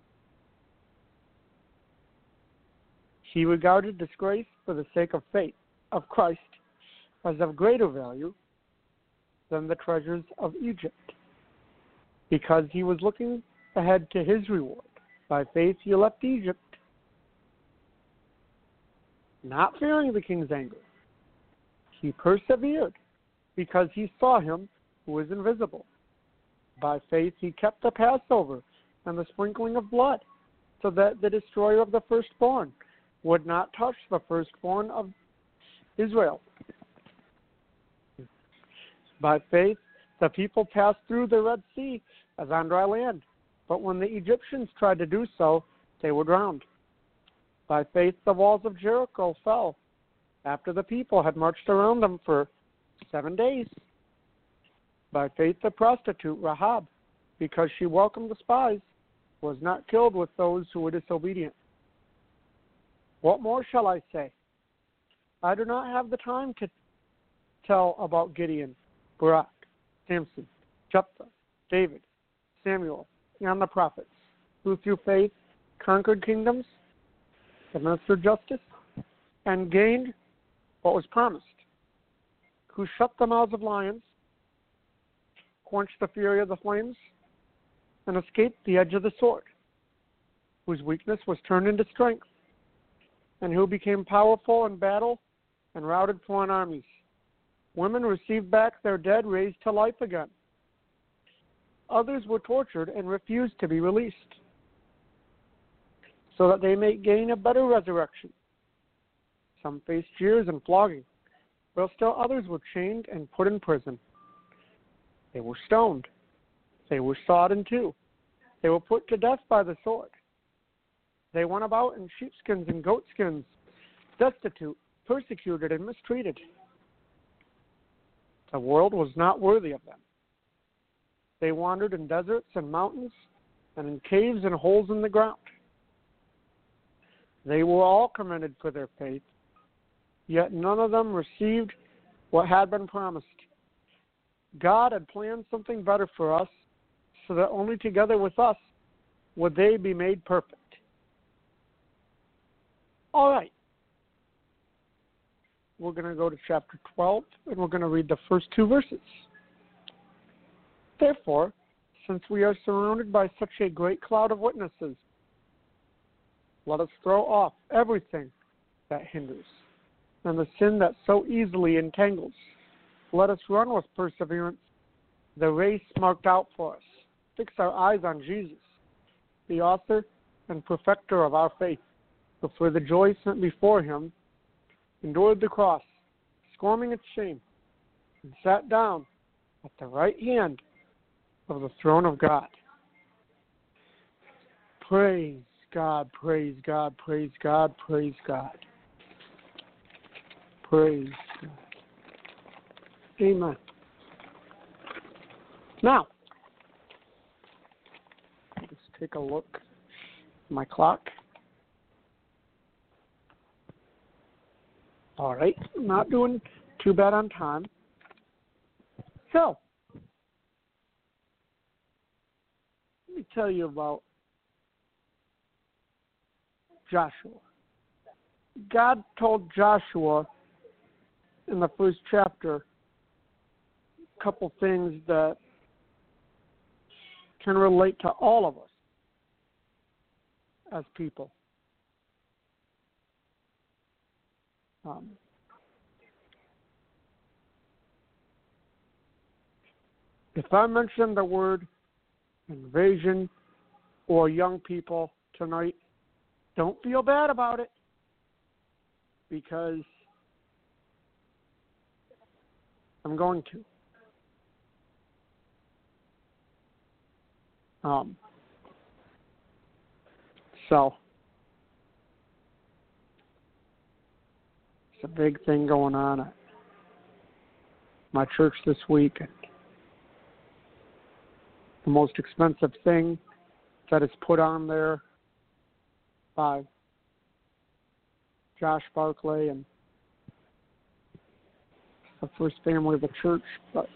He regarded disgrace for the sake of faith of Christ as of greater value than the treasures of Egypt, because he was looking ahead to his reward. By faith he left Egypt, not fearing the king's anger. He persevered because he saw him who was invisible. By faith he kept the Passover and the sprinkling of blood, so that the destroyer of the firstborn would not touch the firstborn of Israel. By faith, the people passed through the Red Sea as on dry land, but when the Egyptians tried to do so, they were drowned. By faith, the walls of Jericho fell after the people had marched around them for 7 days. By faith, the prostitute Rahab, because she welcomed the spies, was not killed with those who were disobedient. What more shall I say? I do not have the time to tell about Gideon, Barak, Samson, Jephthah, David, Samuel, and the prophets, who through faith conquered kingdoms, administered justice, and gained what was promised, who shut the mouths of lions, quenched the fury of the flames, and escaped the edge of the sword, whose weakness was turned into strength, and who became powerful in battle and routed foreign armies. Women received back their dead raised to life again. Others were tortured and refused to be released, so that they may gain a better resurrection. Some faced jeers and flogging, while still others were chained and put in prison. They were stoned. They were sawed in two. They were put to death by the sword. They went about in sheepskins and goatskins, destitute, persecuted, and mistreated. The world was not worthy of them. They wandered in deserts and mountains, and in caves and holes in the ground. They were all commended for their faith, yet none of them received what had been promised. God had planned something better for us, so that only together with us would they be made perfect. All right. We're going to go to chapter 12, and we're going to read the first two verses. Therefore, since we are surrounded by such a great cloud of witnesses, let us throw off everything that hinders and the sin that so easily entangles. Let us run with perseverance the race marked out for us. Fix our eyes on Jesus, the author and perfecter of our faith, who for the joy set before him endured the cross, scorning its shame, and sat down at the right hand of the throne of God. Praise God, praise God, praise God, praise God. Praise God. Amen. Now, let's take a look at my clock. All right, not doing too bad on time. So, let me tell you about Joshua. God told Joshua in the first chapter a couple things that can relate to all of us as people. If I mention the word invasion or young people tonight, don't feel bad about it, because I'm going to. So, it's a big thing going on at my church this week. The most expensive thing that is put on there by Josh Barclay and the first family of the church, but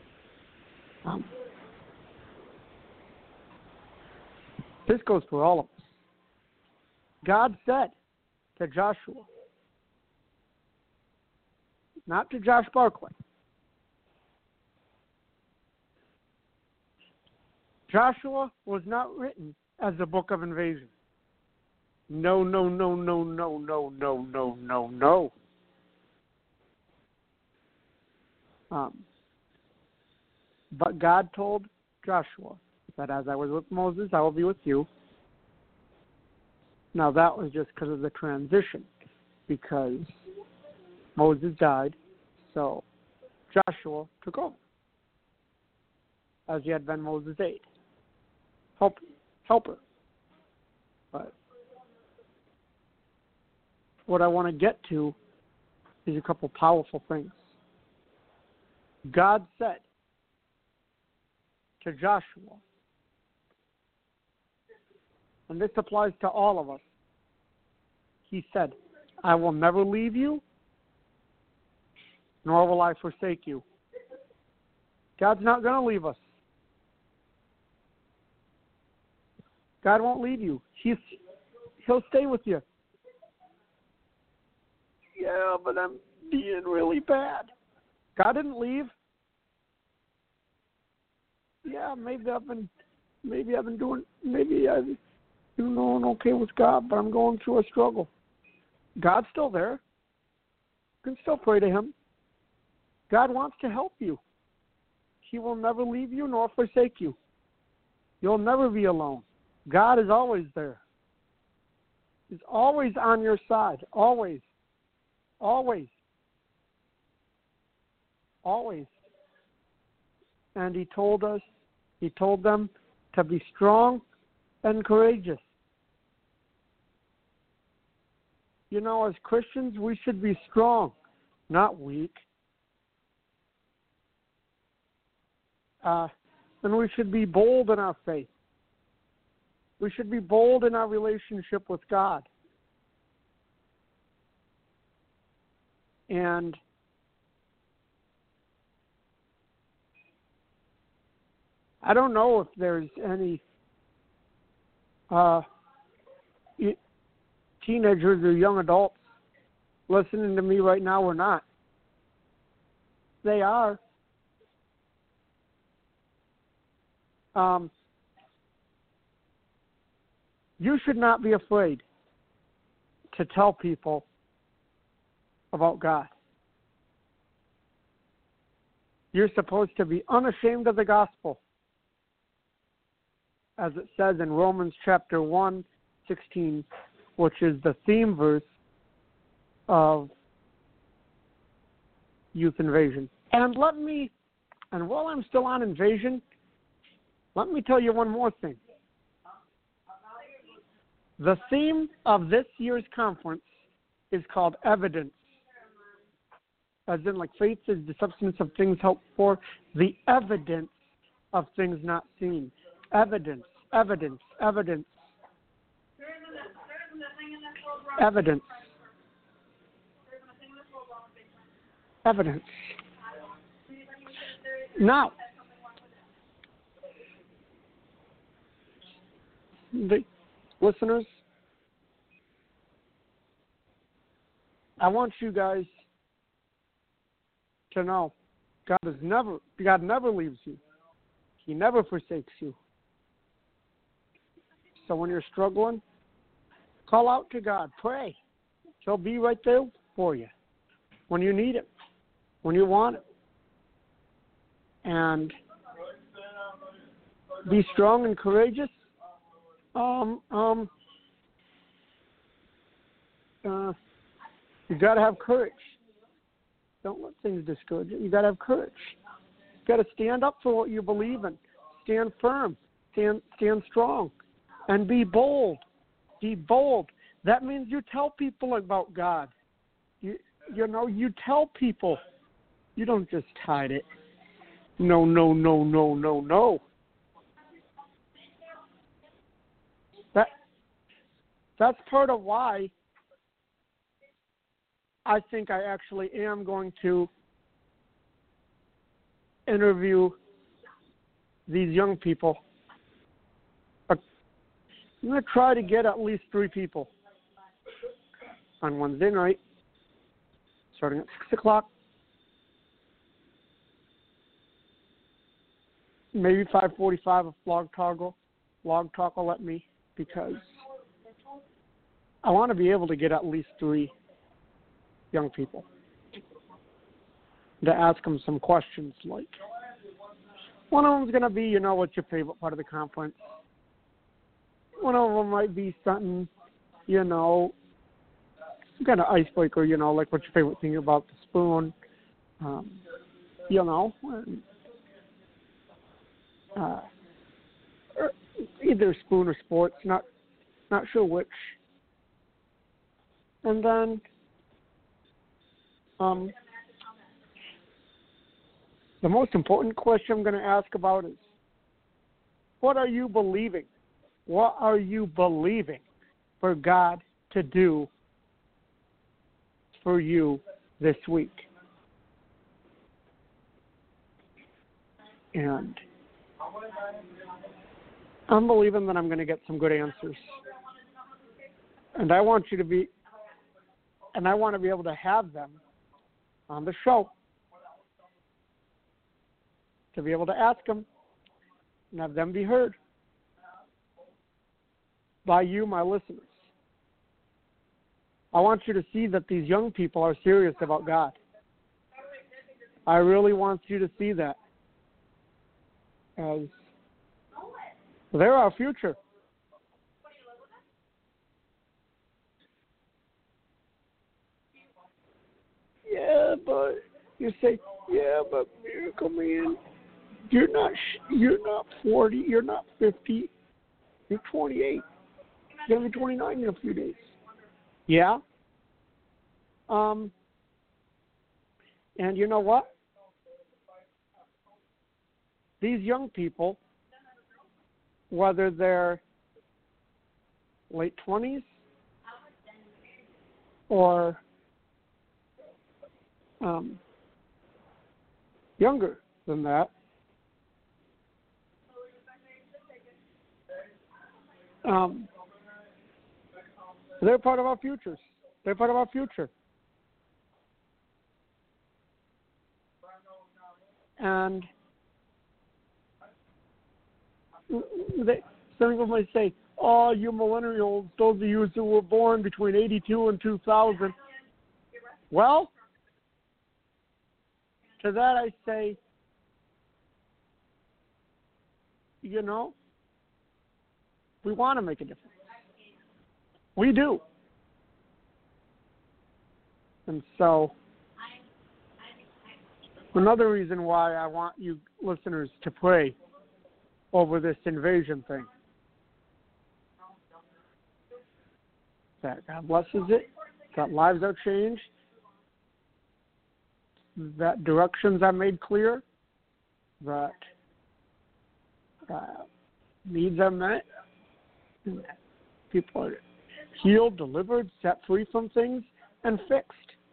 this goes for all of us. God said to Joshua, not to Josh Barclay, Joshua was not written as a book of invasion. No, no, no, no, no, no, no, no, no, no. But God told Joshua that as I was with Moses, I will be with you. Now that was just because of the transition, because Moses died, so Joshua took over, as he had been Moses' aide, helper. But what I want to get to is a couple powerful things. God said to Joshua, and this applies to all of us, He said, I will never leave you, nor will I forsake you. God's not going to leave us. God won't leave you. He'll stay with you. Yeah, but I'm being really bad. God didn't leave. Yeah, maybe I've been doing okay with God, but I'm going through a struggle. God's still there. You can still pray to him. God wants to help you. He will never leave you nor forsake you. You'll never be alone. God is always there. He's always on your side. Always. Always. Always. And he told them to be strong and courageous. You know, as Christians, we should be strong, not weak. And we should be bold in our faith. We should be bold in our relationship with God. And I don't know if there's any teenagers or young adults listening to me right now or not. They are. You should not be afraid to tell people about God. You're supposed to be unashamed of the gospel, as it says in Romans chapter 1:16, which is the theme verse of youth invasion. And while I'm still on invasion, let me tell you one more thing. The theme of this year's conference is called evidence. As in, like, faith is the substance of things hoped for, the evidence of things not seen. Evidence, evidence, evidence. Evidence. Evidence. Now, the listeners, I want you guys to know God never leaves you. He never forsakes you. So when you're struggling, call out to God. Pray. He'll be right there for you when you need it, when you want it. And be strong and courageous. You got to have courage. Don't let things discourage you. You got to have courage. You got to stand up for what you believe in. Stand firm. Stand strong. And be bold. Be bold. That means you tell people about God. You tell people. You don't just hide it. No. That's part of why I think I actually am going to interview these young people. I'm going to try to get at least 3 people on Wednesday night, starting at 6 o'clock. Maybe 5:45 if Blog Talk will let me, because I want to be able to get at least 3 young people to ask them some questions. Like, one of them's going to be, what's your favorite part of the conference? One of them might be something, some kind of icebreaker, like what's your favorite thing about the spoon? Either spoon or sports, not sure which. And then the most important question I'm going to ask about is, what are you believing? What are you believing for God to do for you this week. And I'm believing that I'm going to get some good answers. And I want to be able to have them on the show, to be able to ask them and have them be heard by you, my listeners. I want you to see that these young people are serious about God. I really want you to see that, as they're our future. Yeah, but you say, yeah, but Miracle Man, you're not 40, you're not 50, you're 28. You're going to be 29 in a few days. Yeah. And you know what? These young people, whether they're late 20s or younger than that, they're part of our futures. They're part of our future. And some people might say, oh, you millennials, those of you who were born between 82 and 2000. Well, to that I say, you know, we want to make a difference. We do. And so, another reason why I want you listeners to pray over this invasion thing, that God blesses it, that lives are changed, that directions are made clear, that needs are met, and that people are healed, delivered, set free from things, and fixed.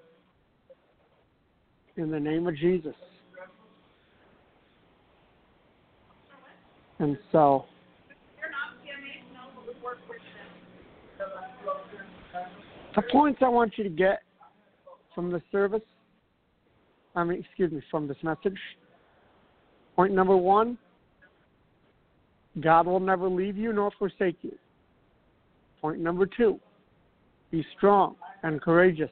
In the name of Jesus. And so, the points I want you to get from this service, from this message. Point number 1, God will never leave you nor forsake you. Point number 2, be strong and courageous.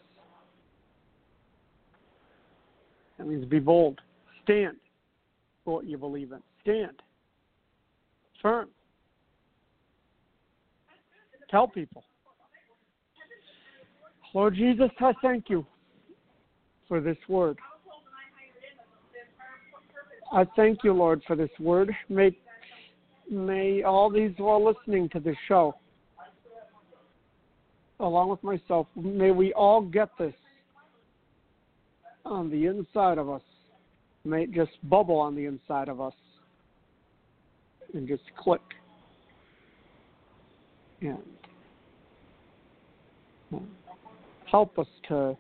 That means be bold. Stand for what you believe in. Stand firm. Tell people. Lord Jesus, I thank you for this word. I thank you, Lord, for this word. May all these who are listening to this show, along with myself, may we all get this on the inside of us. May it just bubble on the inside of us and just click. And help us to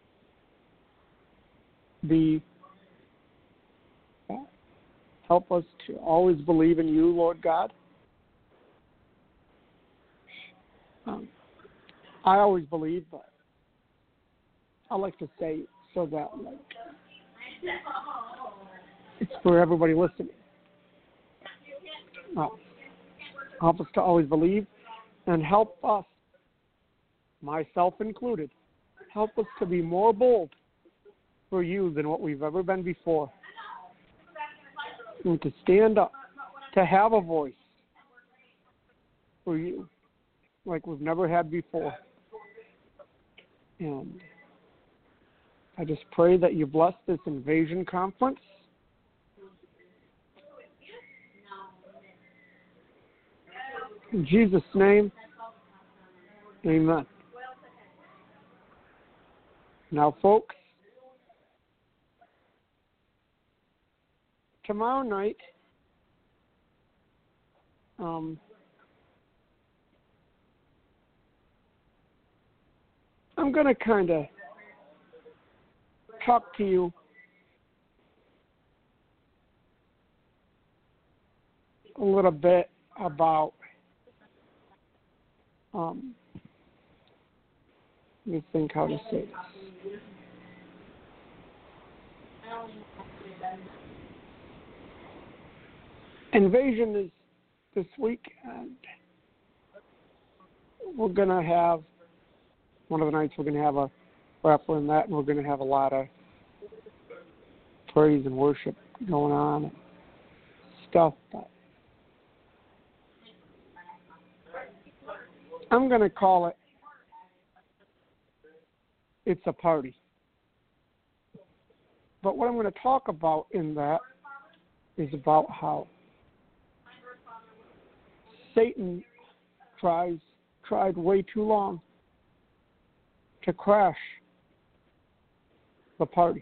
help us to always believe in you, Lord God. I always believe, but I like to say so that it's for everybody listening. Help us to always believe, and help us, myself included, help us to be more bold for you than what we've ever been before. And to stand up, to have a voice for you like we've never had before. And I just pray that you bless this Invasion Conference. In Jesus' name, amen. Now, folks, tomorrow night, I'm going to kind of talk to you a little bit about let me think how to say this. Invasion is this week, and we're going to have, one of the nights we're going to have a raffle in that, and we're going to have a lot of praise and worship going on and stuff. But I'm going to call it, it's a party. But what I'm going to talk about in that is about how Satan tried way too long to crash the party.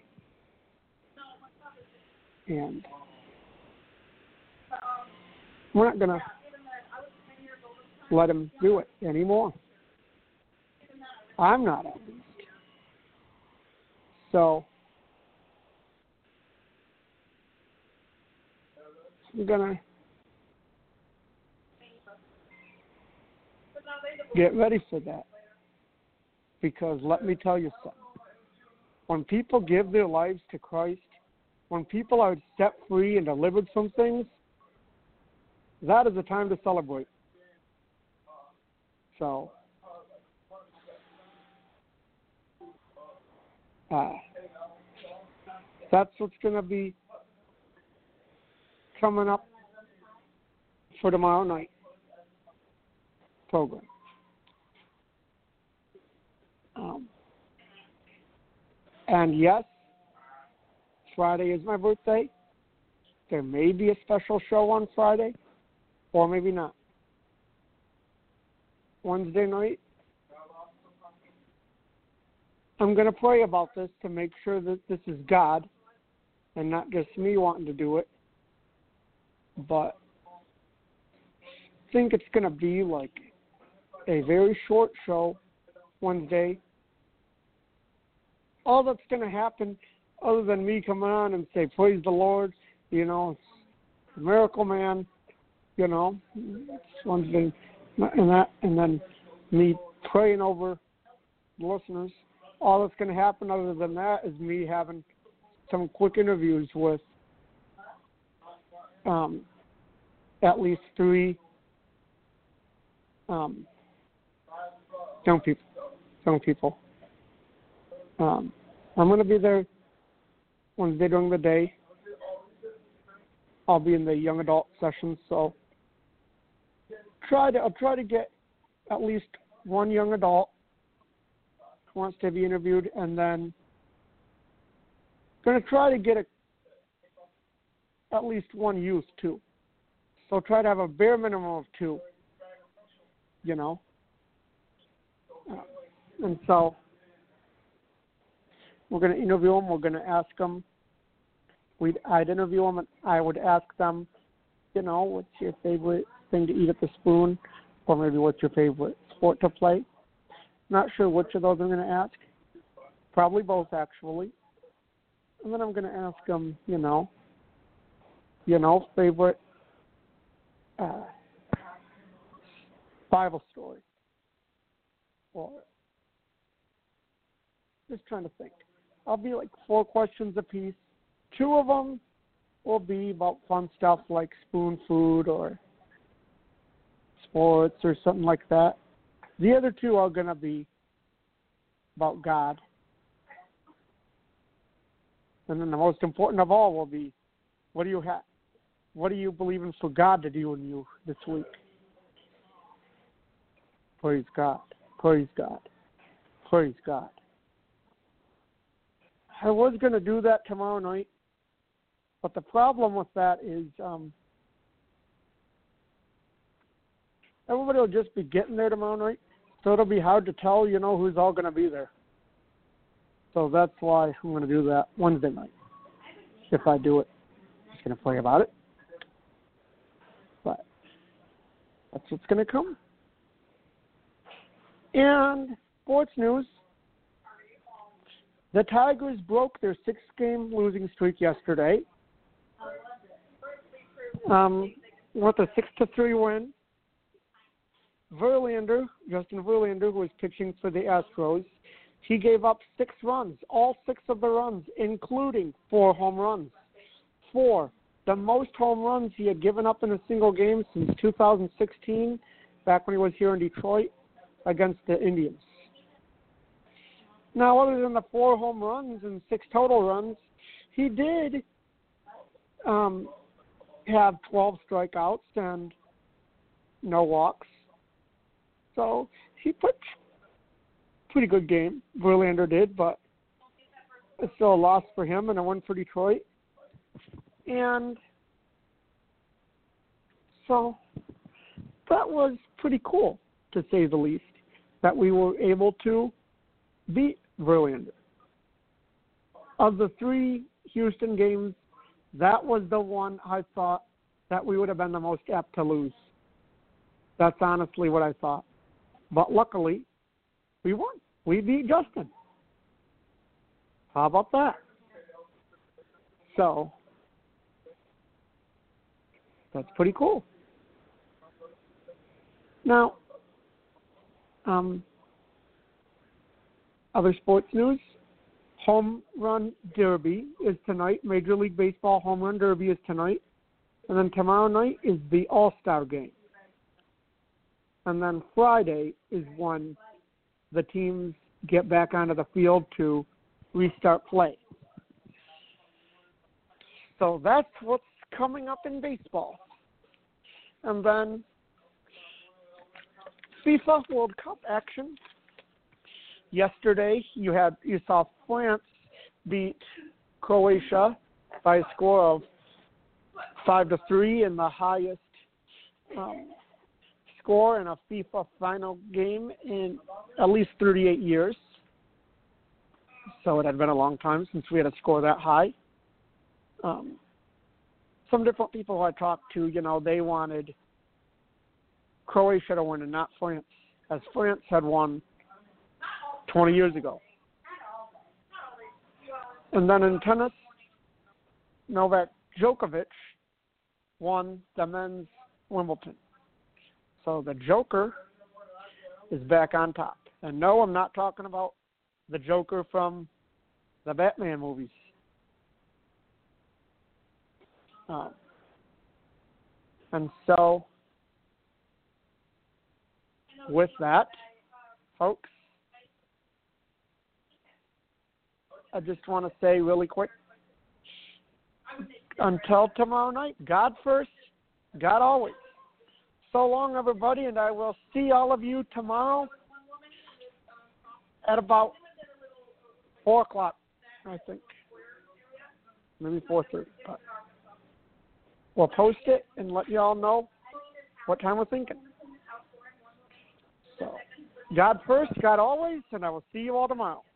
And we're not going to let him do it anymore. I'm not, at least. So I'm going to get ready for that. Because let me tell you something. When people give their lives to Christ, when people are set free and delivered from things, that is a time to celebrate. So, that's what's going to be coming up for tomorrow night program. And yes, Friday is my birthday. There may be a special show on Friday, or maybe not. Wednesday night, I'm going to pray about this to make sure that this is God and not just me wanting to do it. But I think it's going to be like a very short show Wednesday. All that's going to happen, other than me coming on and say, praise the Lord, you know, miracle man, you know, it's Wednesday, and then me praying over the listeners. All that's going to happen other than that is me having some quick interviews with at least 3 young people. I'm going to be there Wednesday during the day. I'll be in the young adult session, so I'll try to get at least one young adult who wants to be interviewed, and then going to try to get at least one youth too. So try to have a bare minimum of 2, you know. And so we're going to interview them. We're going to ask them. I'd interview them, and I would ask them, you know, what's your favorite thing to eat at the spoon, or maybe what's your favorite sport to play. Not sure which of those I'm going to ask. Probably both, actually. And then I'm going to ask them, you know, favorite Bible story. Or just trying to think. I'll be like 4 questions apiece. 2 of them will be about fun stuff like spoon food or sports or something like that. The other 2 are going to be about God. And then the most important of all will be, what are you believing for God to do in you this week? Praise God. Praise God. Praise God. I was going to do that tomorrow night, but the problem with that is everybody will just be getting there tomorrow night, so it'll be hard to tell, you know, who's all going to be there. So that's why I'm going to do that Wednesday night. If I do it, I'm just going to pray about it. But that's what's going to come. And sports news. The Tigers broke their 6-game losing streak yesterday with a 6-3 win. Justin Verlander, who was pitching for the Astros, he gave up 6 runs, all 6 of the runs, including 4 home runs. 4, the most home runs he had given up in a single game since 2016, back when he was here in Detroit against the Indians. Now, other than the 4 home runs and 6 total runs, he did have 12 strikeouts and no walks. So he put pretty good game. Verlander did, but it's still a loss for him and a win for Detroit. And so that was pretty cool, to say the least, that we were able to beat Verlander. Of the 3 Houston games, that was the one I thought that we would have been the most apt to lose. That's honestly what I thought. But luckily, we won. We beat Justin. How about that? So, that's pretty cool. Now, other sports news. Home Run Derby is tonight. Major League Baseball Home Run Derby is tonight. And then tomorrow night is the All-Star Game. And then Friday is when the teams get back onto the field to restart play. So that's what's coming up in baseball. And then FIFA World Cup action. Yesterday, you saw France beat Croatia by a score of 5-3 in the highest score in a FIFA final game in at least 38 years. So it had been a long time since we had a score that high. Some different people who I talked to, they wanted Croatia to win and not France, as France had won 20 years ago. And then in tennis, Novak Djokovic won the men's Wimbledon. So the Joker is back on top. And no, I'm not talking about the Joker from the Batman movies. And so, with that, folks, I just want to say really quick, until tomorrow night, God first, God always. So long, everybody, and I will see all of you tomorrow at about 4 o'clock, I think. Maybe 4:30. But we'll post it and let you all know what time we're thinking. So, God first, God always, and I will see you all tomorrow.